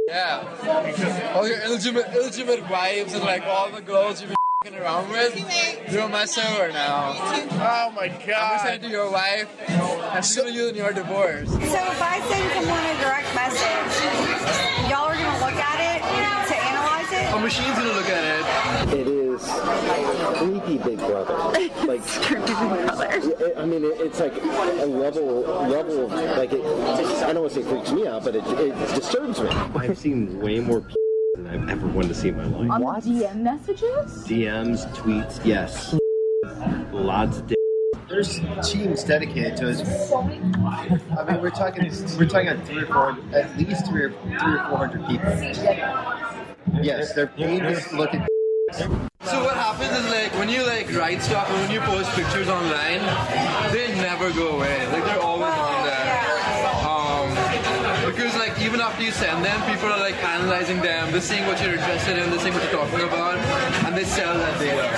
Yeah. All your illegitimate, illegitimate wives and like all the girls you've been f***ing around with, they're on my server now. Oh my god. I'm gonna send it to your wife and sue you in your divorce. So if I send someone a direct message, y'all are gonna look at it to analyze it? A machine's gonna look at it. It is creepy, Big Brother. Like creepy, Big Brother. It, I mean, it, it's like a level, level of like it. I don't want to say freaks me out, but it, it disturbs me. I've seen way more p- than I've ever wanted to see in my life. On What? D M messages? D Ms, tweets, yes. Lots of d- there's teams dedicated to us. I mean, we're talking we're talking about three or four, at least three or three or four hundred people. Yes, they're paid to look at. So what happens is, like, when you like write stuff and when you post pictures online, they never go away. Like, they're always on there. Um, because like even after you send them, people are like analyzing them, they're seeing what you're interested in, they're seeing what you're talking about, and they sell that data.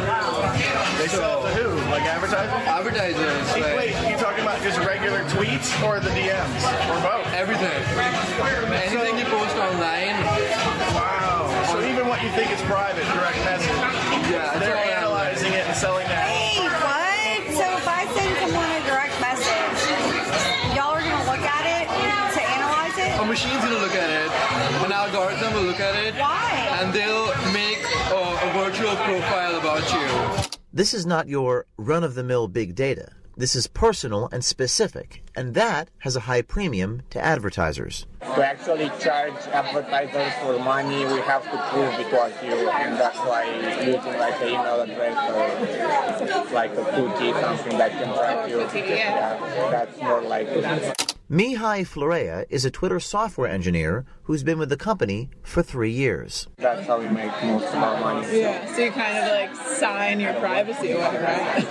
They so, sell to who? Like advertisers? Advertisers. Wait, Like, wait, you talking about just regular tweets or the D Ms? Or both? Everything. Anything you post online. Wow. So even what you think is private, direct message, yeah, they're analyzing it and selling that. Hey, what? So if I send someone a direct message, y'all are going to look at it to analyze it? A machine's going to look at it. An algorithm will look at it. Why? And they'll make a, a virtual profile about you. This is not your run-of-the-mill big data. This is personal and specific, and that has a high premium to advertisers. To actually charge advertisers for money, we have to prove it was you, and that's why using like an email address or like a cookie, something that can track you, yeah, that's more likely. Mihai Florea is a Twitter software engineer who's been with the company for three years. That's how we make most of our money. Yeah, so you kind of like sign your privacy away, right?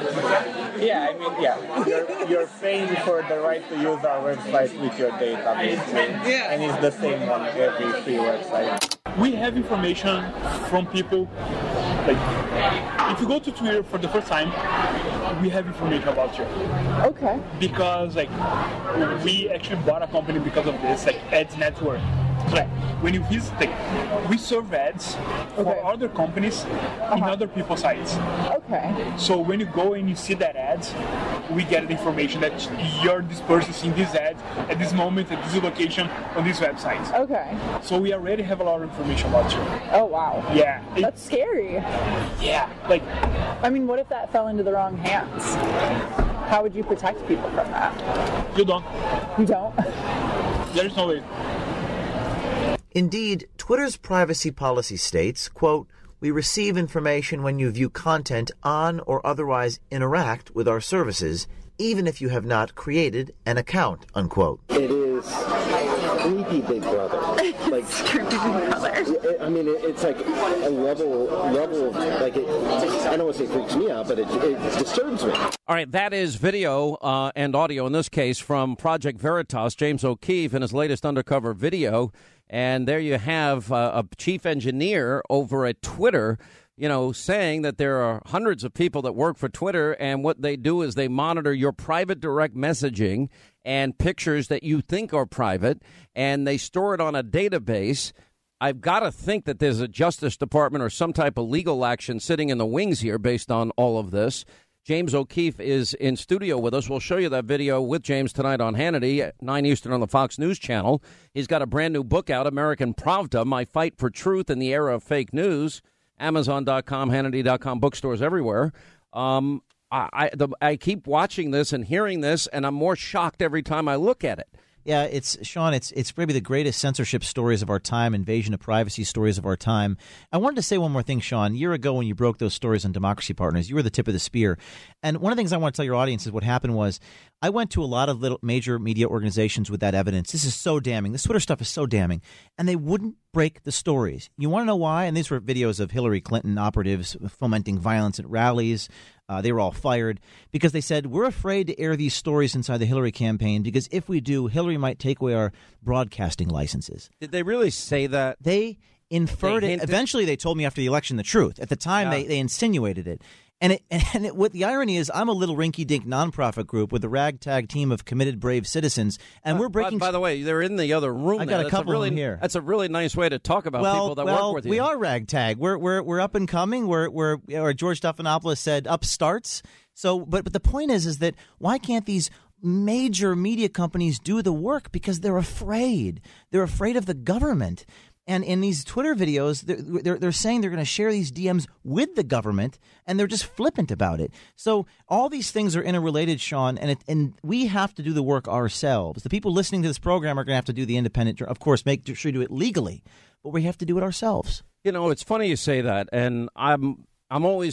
Yeah, I mean, yeah, you're, you're paying for the right to use our website with your data, basically. Yeah. And it's the same on every free website. We have information from people, like, if you go to Twitter for the first time, we have information about you. Okay. Because, like, we actually bought a company because of this, like, Ads Network. So, like, when you visit, like, we serve ads for Okay. other companies Uh-huh. in other people's sites. Okay. So when you go and you see that ads, we get the information that you're this person seeing this ad at this moment, at this location, on this website. Okay. So we already have a lot of information about you. Oh, wow. Yeah. That's scary. Yeah. Like, I mean, what if that fell into the wrong hands? How would you protect people from that? you don't. You don't? There's no way. Indeed, Twitter's privacy policy states, quote, "We receive information when you view content on or otherwise interact with our services, even if you have not created an account," unquote. It is creepy Big Brother. Like creepy Big Brother. I mean, it, it's like a level, level of, like, it, I don't want to say freaks me out, but it, it disturbs me. All right, that is video uh, and audio, in this case, from Project Veritas, James O'Keefe, in his latest undercover video. And there you have uh, a chief engineer over at Twitter, you know, saying that there are hundreds of people that work for Twitter, and what they do is they monitor your private direct messaging and pictures that you think are private, and they store it on a database. I've got to think that there's a Justice Department or some type of legal action sitting in the wings here based on all of this. James O'Keefe is in studio with us. We'll show you that video with James tonight on Hannity at nine Eastern on the Fox News Channel. He's got a brand new book out, American Pravda, My Fight for Truth in the Era of Fake News. Amazon dot com, Hannity dot com, bookstores everywhere. Um, I, I, the, I keep watching this and hearing this, and I'm more shocked every time I look at it. Yeah, it's Sean. It's it's maybe the greatest censorship stories of our time, invasion of privacy stories of our time. I wanted to say one more thing, Sean. A year ago, when you broke those stories on Democracy Partners, you were the tip of the spear. And one of the things I want to tell your audience is what happened was I went to a lot of little major media organizations with that evidence. This is so damning. This Twitter stuff is so damning, and they wouldn't break the stories. You want to know why? And these were videos of Hillary Clinton operatives fomenting violence at rallies. Uh, they were all fired because they said, we're afraid to air these stories inside the Hillary campaign because if we do, Hillary might take away our broadcasting licenses. Did they really say that? They inferred They it. hinted? Eventually, they told me after the election the truth. At the time, Yeah. they, they insinuated it. And it, and it, what the irony is, I'm a little rinky-dink nonprofit group with a ragtag team of committed, brave citizens, and Uh, we're breaking. By, by the way, they're in the other room. I there. got a That's couple really, of them here. That's a really nice way to talk about well, people that well, work with you. we are ragtag. We're we're we're up and coming. We're we're or George Stephanopoulos said upstarts. So, but but the point is, is that why can't these major media companies do the work? Because they're afraid. They're afraid of the government. And in these Twitter videos, they're, they're, they're saying they're going to share these D Ms with the government, and they're just flippant about it. So all these things are interrelated, Sean, and it, and we have to do the work ourselves. The people listening to this program are going to have to do the independent, of course, make sure you do it legally, but we have to do it ourselves. You know, it's funny you say that, and I'm I'm always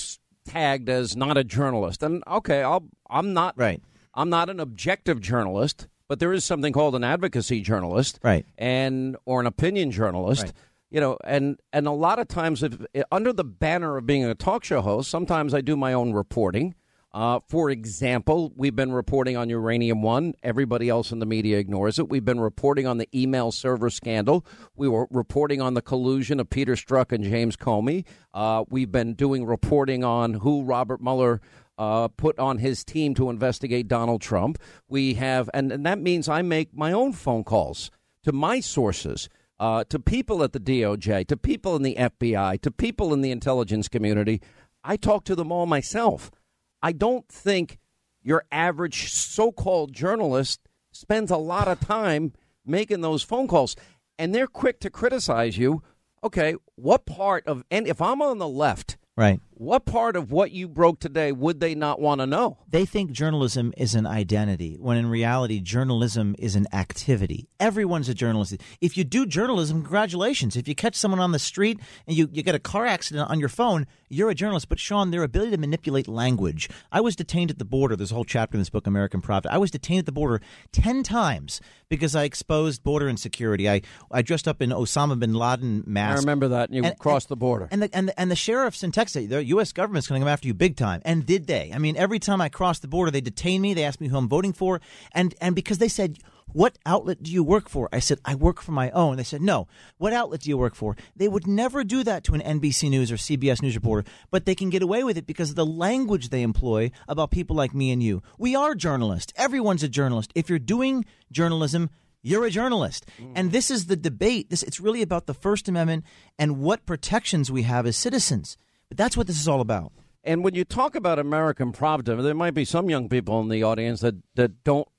tagged as not a journalist. And okay, I'll, I'm not right. I'm not an objective journalist, but there is something called an advocacy journalist, right, and or an opinion journalist. Right. You know, and and a lot of times, if, under the banner of being a talk show host, sometimes I do my own reporting. Uh, for example, we've been reporting on Uranium One. Everybody else in the media ignores it. We've been reporting on the email server scandal. We were reporting on the collusion of Peter Strzok and James Comey. Uh, we've been doing reporting on who Robert Mueller uh, put on his team to investigate Donald Trump. We have, and, and that means I make my own phone calls to my sources. Uh, to people at the D O J, to people in the F B I, to people in the intelligence community. I talk to them all myself. I don't think your average so-called journalist spends a lot of time making those phone calls. And they're quick to criticize you. Okay, what part of, and if I'm on the left, right, what part of what you broke today would they not want to know? They think journalism is an identity, when in reality, journalism is an activity. Everyone's a journalist. If you do journalism, congratulations. If you catch someone on the street and you, you get a car accident on your phone, you're a journalist. But, Sean, their ability to manipulate language. I was detained at the border. There's a whole chapter in this book, American Prophet. I was detained at the border ten times because I exposed border insecurity. I, I dressed up in Osama bin Laden mask. I remember that. And you and, crossed and, the border. And the, and, the, and the sheriffs in Texas, the U S government's going to come after you big time. And did they? I mean, every time I crossed the border, they detained me. They asked me who I'm voting for. And, and because they said, what outlet do you work for? I said, I work for my own. They said, no. What outlet do you work for? They would never do that to an N B C News or C B S News reporter, but they can get away with it because of the language they employ about people like me and you. We are journalists. Everyone's a journalist. If you're doing journalism, you're a journalist. Mm. And this is the debate. This It's really about the First Amendment and what protections we have as citizens. But that's what this is all about. And when you talk about American Pravda, there might be some young people in the audience that, that don't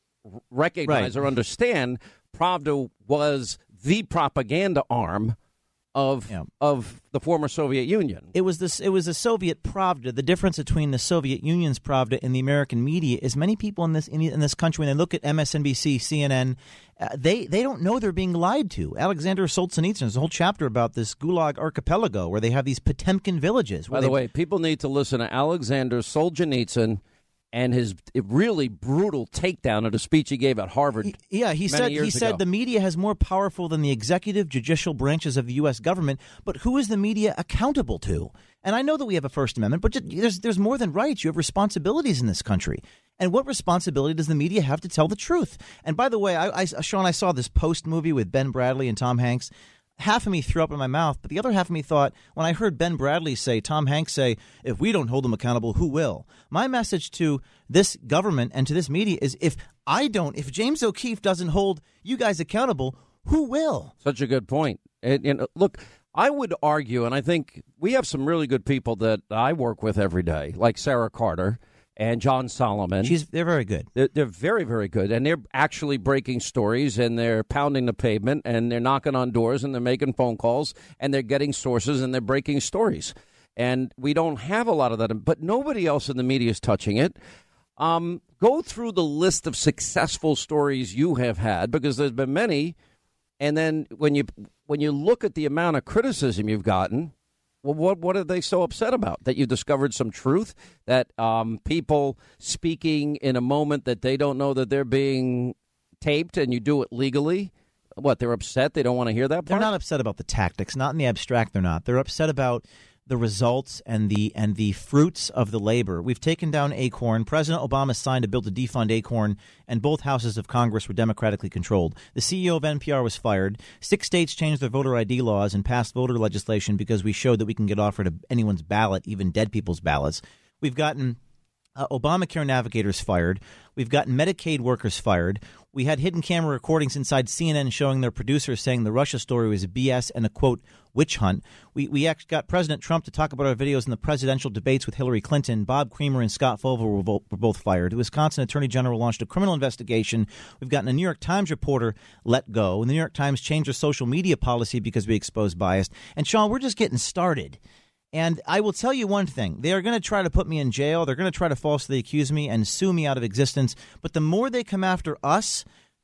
recognize right. or understand Pravda was the propaganda arm of yeah. of the former Soviet Union. It was this. It was the Soviet Pravda. The difference between the Soviet Union's Pravda and the American media is many people in this in, in this country, when they look at M S N B C, C N N, uh, they they don't know they're being lied to. Alexander Solzhenitsyn, there's a whole chapter about this Gulag archipelago where they have these Potemkin villages. By the way, people need to listen to Alexander Solzhenitsyn and his really brutal takedown of the speech he gave at Harvard. Yeah, he said he said ago. the media has more powerful than the executive, judicial branches of the U S government. But who is the media accountable to? And I know that we have a First Amendment, but just, there's there's more than rights. You have responsibilities in this country. And what responsibility does the media have to tell the truth? And by the way, I, I Sean, I saw this Post movie with Ben Bradley and Tom Hanks. Half of me threw up in my mouth, but the other half of me thought, when I heard Ben Bradley say, Tom Hanks say, if we don't hold them accountable, who will? My message to this government and to this media is, if I don't, if James O'Keefe doesn't hold you guys accountable, who will? Such a good point. And, and look, I would argue, and I think we have some really good people that I work with every day, like Sarah Carter and John Solomon. She's, they're very good. They're, they're very, very good. And they're actually breaking stories, and they're pounding the pavement, and they're knocking on doors, and they're making phone calls, and they're getting sources, and they're breaking stories. And we don't have a lot of that, but nobody else in the media is touching it. Um, go through the list of successful stories you have had, because there's been many. And then when you when you look at the amount of criticism you've gotten, well, what what are they so upset about? That you discovered some truth? That um, people speaking in a moment that they don't know that they're being taped, and you do it legally? What, they're upset? They don't want to hear that part? They're not upset about the tactics. Not in the abstract, they're not. They're upset about the results and the and the fruits of the labor. We've taken down Acorn. President Obama signed a bill to defund Acorn, and both houses of Congress were democratically controlled. The C E O of N P R was fired. Six states changed their voter I D laws and passed voter legislation because we showed that we can get offered anyone's ballot, even dead people's ballots. We've gotten uh, Obamacare navigators fired. We've gotten Medicaid workers fired. We had hidden camera recordings inside C N N showing their producers saying the Russia story was B S and a, quote, witch hunt. We we actually got President Trump to talk about our videos in the presidential debates with Hillary Clinton. Bob Creamer and Scott Fogle were, vo- were both fired. The Wisconsin Attorney General launched a criminal investigation. We've gotten a New York Times reporter let go. And the New York Times changed their social media policy because we exposed bias. And, Sean, we're just getting started. And I will tell you one thing. They are going to try to put me in jail. They're going to try to falsely accuse me and sue me out of existence. But the more they come after us,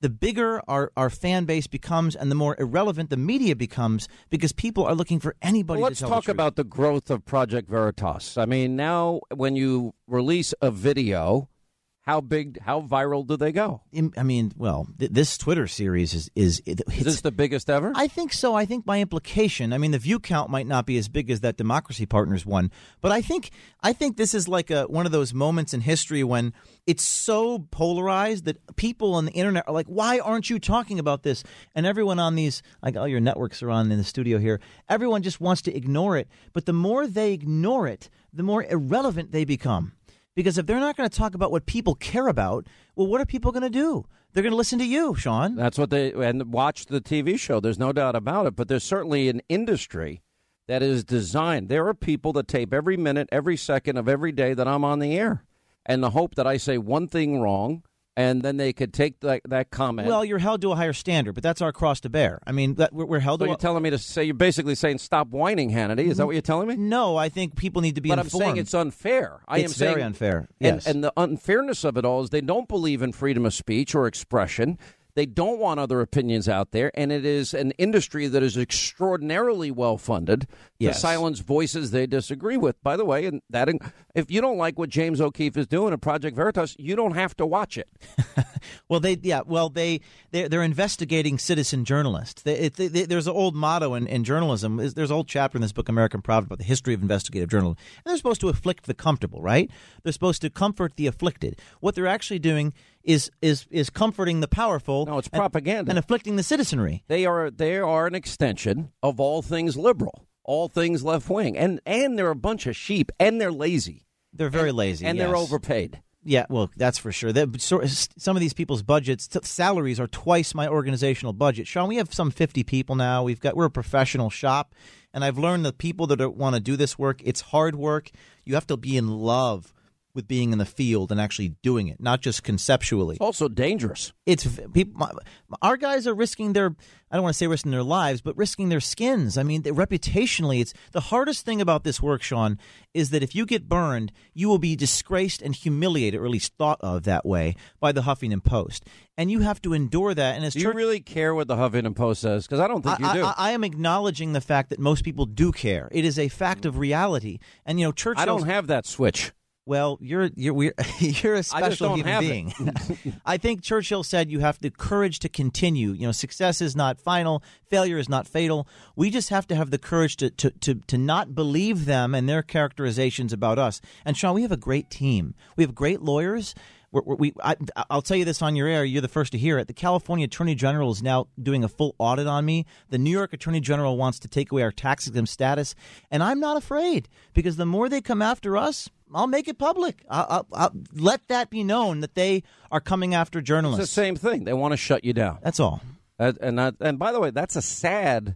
the bigger our, our fan base becomes and the more irrelevant the media becomes because people are looking for anybody well, to let's tell talk the truth. about the growth of Project Veritas. I mean, now when you release a video, how big, how viral do they go? I mean, well, th- this Twitter series is is it, Is this the biggest ever? I think so. I think by implication, I mean, the view count might not be as big as that Democracy Partners one, but I think I think this is like a one of those moments in history when it's so polarized that people on the internet are like, "Why aren't you talking about this?" And everyone on these, like all your networks are on in the studio here, everyone just wants to ignore it. But the more they ignore it, the more irrelevant they become. Because if they're not going to talk about what people care about, well, what are people going to do? They're going to listen to you, Sean. That's what they and watch the T V show. There's no doubt about it. But there's certainly an industry that is designed. There are people that tape every minute, every second of every day that I'm on the air, and the hope that I say one thing wrong, and then they could take that, that comment. Well, you're held to a higher standard, but that's our cross to bear. I mean, that, we're, we're held so to. you're a, telling me to say you're basically saying stop whining, Hannity? Is that what you're telling me? No, I think people need to be but informed. I'm saying it's unfair. I it's am saying, very unfair. And, Yes, and the unfairness of it all is they don't believe in freedom of speech or expression. They don't want other opinions out there, and it is an industry that is extraordinarily well funded Yes. to silence voices they disagree with. By the way, and that if you don't like what James O'Keefe is doing at Project Veritas, you don't have to watch it. well, they yeah, well they they're, they're investigating citizen journalists. They, it, they, there's an old motto in, in journalism. There's an old chapter in this book, American Proud, about the history of investigative journalism. And they're supposed to afflict the comfortable, right? They're supposed to comfort the afflicted. What they're actually doing is is is comforting the powerful. No, it's and, propaganda. and afflicting the citizenry. They are they are an extension of all things liberal, all things left wing, and and they're a bunch of sheep, and they're lazy. They're very and, lazy, and yes. they're overpaid. Yeah, well, that's for sure. That, so, some of these people's budgets, t- salaries are twice my organizational budget. Sean, we have some fifty people now. We've got we're a professional shop, and I've learned the people that want to do this work, it's hard work. You have to be in love with being in the field and actually doing it, not just conceptually. It's also dangerous. It's people. My, our guys are risking their, I don't want to say risking their lives, but risking their skins. I mean, they, reputationally, it's the hardest thing about this work, Sean, is that if you get burned, you will be disgraced and humiliated, or at least thought of that way, by the Huffington Post. And you have to endure that. And as do church- you really care what the Huffington Post says? Because I don't think you I, do. I, I am acknowledging the fact that most people do care. It is a fact of reality. And, you know, Churchill. I don't have that switch. Well, you're you're we're, you're a special don't human have being. I think Churchill said you have the courage to continue. You know, success is not final, failure is not fatal. We just have to have the courage to to to, to not believe them and their characterizations about us. And Sean, we have a great team. We have great lawyers. We're, we're, we, I, I'll tell you this on your air. You're the first to hear it. The California Attorney General is now doing a full audit on me. The New York Attorney General wants to take away our tax exempt status, and I'm not afraid because the more they come after us, I'll make it public. I'll, I'll, I'll let that be known that they are coming after journalists. It's the same thing. They want to shut you down. That's all. Uh, and that, and by the way, that's a sad,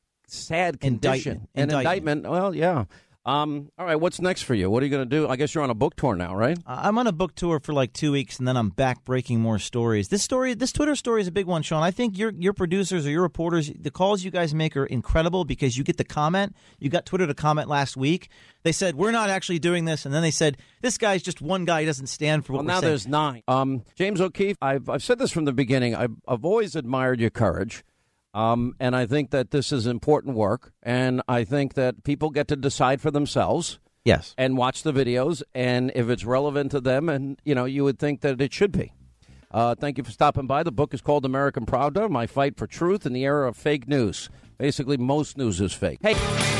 sad condition. Indictment. An Indictment. indictment. Well, yeah. Um, all right, what's next for you? What are you going to do? I guess you're on a book tour now, right? I'm on a book tour for like two weeks, and then I'm back breaking more stories. This story, this Twitter story is a big one, Sean. I think your your producers or your reporters, the calls you guys make are incredible because you get the comment. You got Twitter to comment last week. They said, we're not actually doing this. And then they said, this guy's just one guy. He doesn't stand for what well, we're now saying. there's nine. Um, James O'Keefe, I've, I've said this from the beginning. I've, I've always admired your courage. Um, and I think that this is important work. And I think that people get to decide for themselves. Yes. And watch the videos. And if it's relevant to them, and, you know, you would think that it should be. Uh, thank you for stopping by. The book is called American Pravda, My Fight for Truth in the Era of Fake News. Basically, most news is fake. Hey.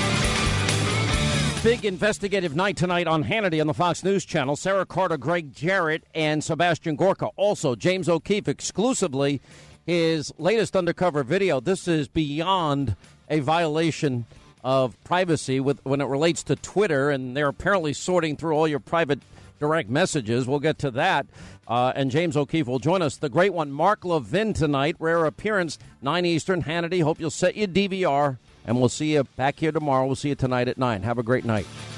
Big investigative night tonight on Hannity on the Fox News Channel. Sarah Carter, Greg Jarrett, and Sebastian Gorka. Also, James O'Keefe exclusively his latest undercover video. This is beyond a violation of privacy with when it relates to Twitter, and they're apparently sorting through all your private direct messages. We'll get to that. Uh, and James O'Keefe will join us. The great one, Mark Levin, tonight. Rare appearance, nine Eastern. Hannity, hope you'll set your D V R. And we'll see you back here tomorrow. We'll see you tonight at nine. Have a great night.